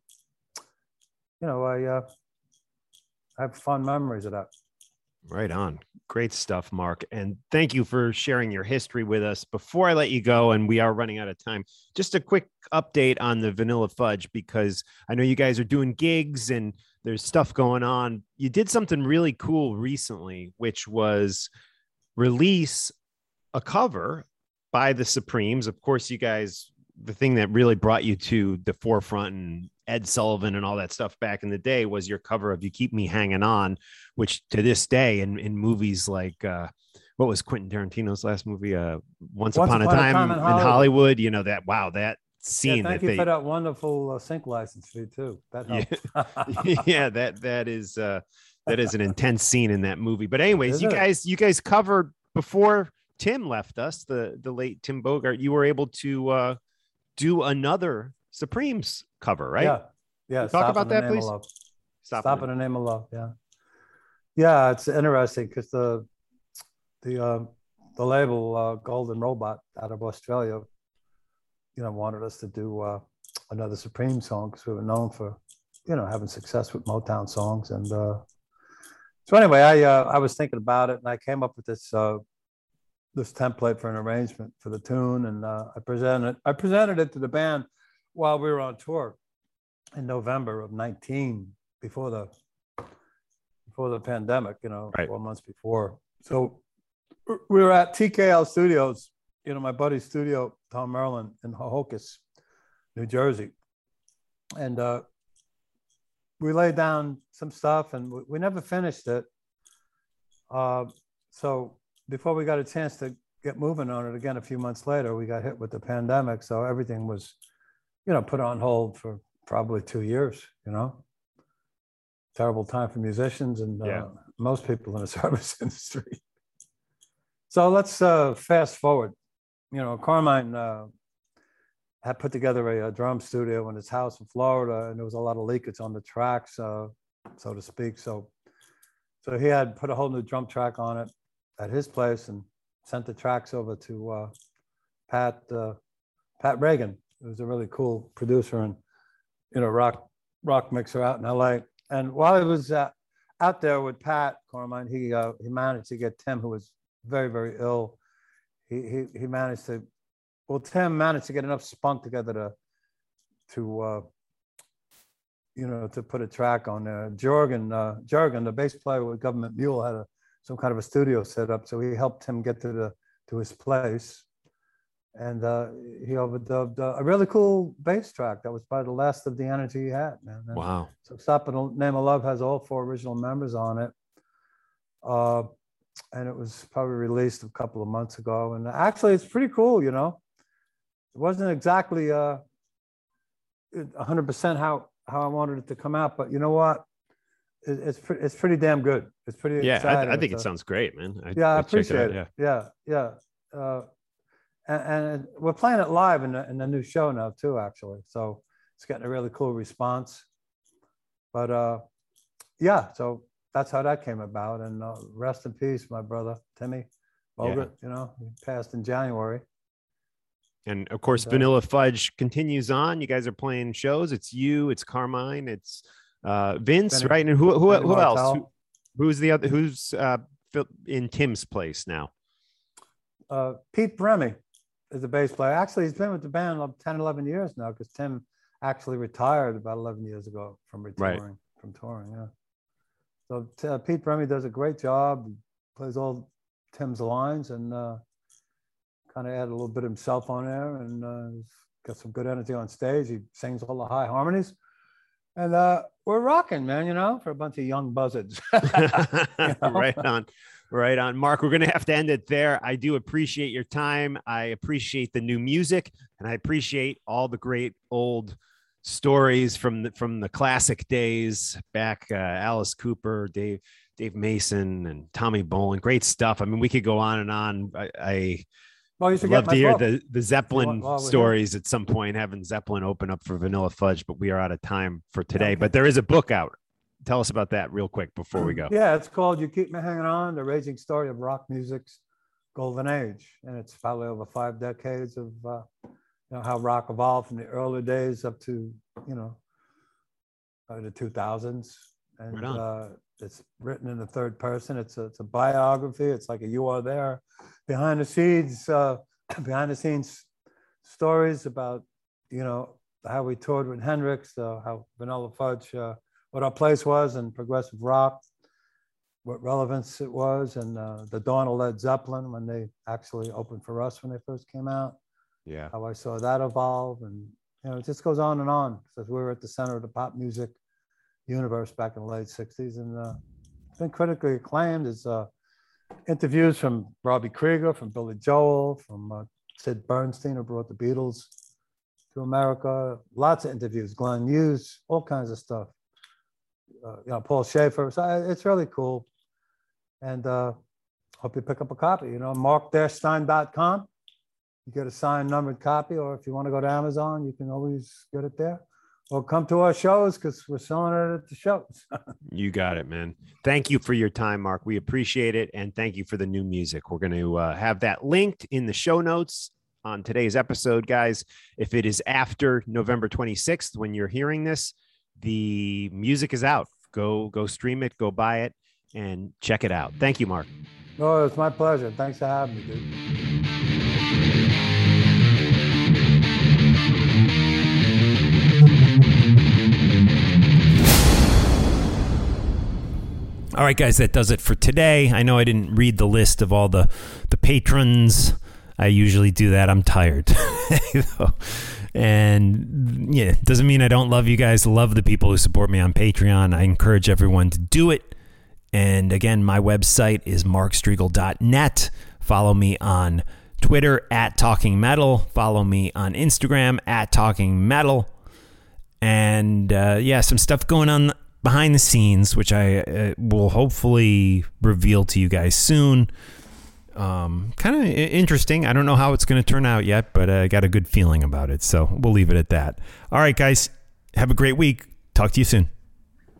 you know, I have fond memories of that. Right on. Great stuff, Mark. And thank you for sharing your history with us. Before I let you go, and we are running out of time, just a quick update on the Vanilla Fudge, because I know you guys are doing gigs and there's stuff going on. You did something really cool recently, which was release a cover by the Supremes. Of course, you guys, the thing that really brought you to the forefront and Ed Sullivan and all that stuff back in the day was your cover of "You Keep Me Hanging On," which to this day in movies like what was Quentin Tarantino's last movie, Once Upon a Time in Hollywood, you know, that scene. Yeah, thank you for that wonderful sync license fee too. That helped. Yeah, that is an intense scene in that movie. But anyways, you guys covered, before Tim left us, the late Tim Bogart, you were able to do another Supremes cover, right? Yeah. Talk about that, please. Stop in the Name of Love. Yeah. It's interesting because the label Golden Robot out of Australia, you know, wanted us to do another Supreme song because we were known for, you know, having success with Motown songs. And so anyway, I was thinking about it, and I came up with this template for an arrangement for the tune, and I presented it to the band while we were on tour. in November of 19, before the pandemic, Right. 4 months before. So we were at TKL Studios, my buddy's studio, Tom Merlin, in Hohokus, New Jersey. And we laid down some stuff, and we never finished it. So before we got a chance to get moving on it again a few months later, we got hit with the pandemic. So everything was, put on hold for probably 2 years, Terrible time for musicians and most people in the service industry. So let's fast forward. Carmine had put together a drum studio in his house in Florida, and there was a lot of leakage on the tracks, so to speak. So he had put a whole new drum track on it at his place and sent the tracks over to Pat Reagan, who's a really cool producer and rock mixer out in LA. And while he was out there with Pat Carmine, he managed to get Tim, who was very, very ill. He managed to, Tim managed to get enough spunk together to put a track on there. Jurgen, the bass player with Government Mule, had some kind of a studio set up, so he helped him get to his place, and he overdubbed a really cool bass track that was probably the last of the energy he had, man. And wow! So "Stop in the Name of Love" has all 4 original members on it, and it was probably released a couple of months ago. And actually, it's pretty cool. It wasn't exactly 100% how I wanted it to come out, but you know what? It's pretty damn good. It's pretty exciting. I think it sounds great, man. I appreciate it. Yeah. And we're playing it live in the new show now too, actually. So it's getting a really cool response. But so that's how that came about. And rest in peace, my brother Timmy Bogert. He passed in January. And of course, Vanilla Fudge continues on. You guys are playing shows. It's you, it's Carmine, it's Vince, right? And who else? Who's the other? Who's in Tim's place now? Pete Bremy is the bass player. Actually, he's been with the band 10, 11 years now, because Tim actually retired about 11 years ago from touring. Yeah. So Pete Bremy does a great job. He plays all Tim's lines and kind of added a little bit of himself on there, and he's got some good energy on stage. He sings all the high harmonies, and we're rocking, man. For a bunch of young buzzards. Right on. Mark, we're going to have to end it there. I do appreciate your time. I appreciate the new music, and I appreciate all the great old stories from the classic days back. Alice Cooper, Dave Mason, and Tommy Bolin. Great stuff. I mean, we could go on and on. I'd love to hear the Zeppelin stories at some point, having Zeppelin open up for Vanilla Fudge, but we are out of time for today. Okay. But there is a book out. Tell us about that real quick before we go. Yeah, it's called "You Keep Me Hanging On: The Raging Story of Rock Music's Golden Age," and it's probably over 5 decades of how rock evolved from the early days up to the 2000s. And it's written in the third person. It's a biography. It's like you are there, behind the scenes stories about how we toured with Hendrix, how Vanilla Fudge. What our place was in progressive rock, what relevance it was, and the dawn of Led Zeppelin when they actually opened for us when they first came out. Yeah. How I saw that evolve, and it just goes on and on, because we were at the center of the pop music universe back in the late 60s, and it's been critically acclaimed. There's interviews from Robbie Krieger, from Billy Joel, from Sid Bernstein, who brought the Beatles to America. Lots of interviews, Glenn Hughes, all kinds of stuff. Paul Schaefer. So it's really cool. And hope you pick up a copy. mark-stein.com. You get a signed numbered copy, or if you want to go to Amazon, you can always get it there. Or come to our shows, because we're selling it at the shows. You got it, man. Thank you for your time, Mark. We appreciate it. And thank you for the new music. We're going to have that linked in the show notes on today's episode, guys. If it is after November 26th, when you're hearing this, the music is out. Go stream it, go buy it, and check it out. Thank you, Mark. Oh, it's my pleasure. Thanks for having me, dude. All right, guys, that does it for today. I know I didn't read the list of all the patrons. I usually do that. I'm tired. And yeah, doesn't mean I don't love you guys. I love the people who support me on Patreon. I encourage everyone to do it. And again, my website is markstriegel.net. Follow me on Twitter at Talking Metal. Follow me on Instagram at Talking Metal. And some stuff going on behind the scenes, which I will hopefully reveal to you guys soon. Kind of interesting. I don't know how it's going to turn out yet, but I got a good feeling about it. So we'll leave it at that. All right, guys, have a great week. Talk to you soon.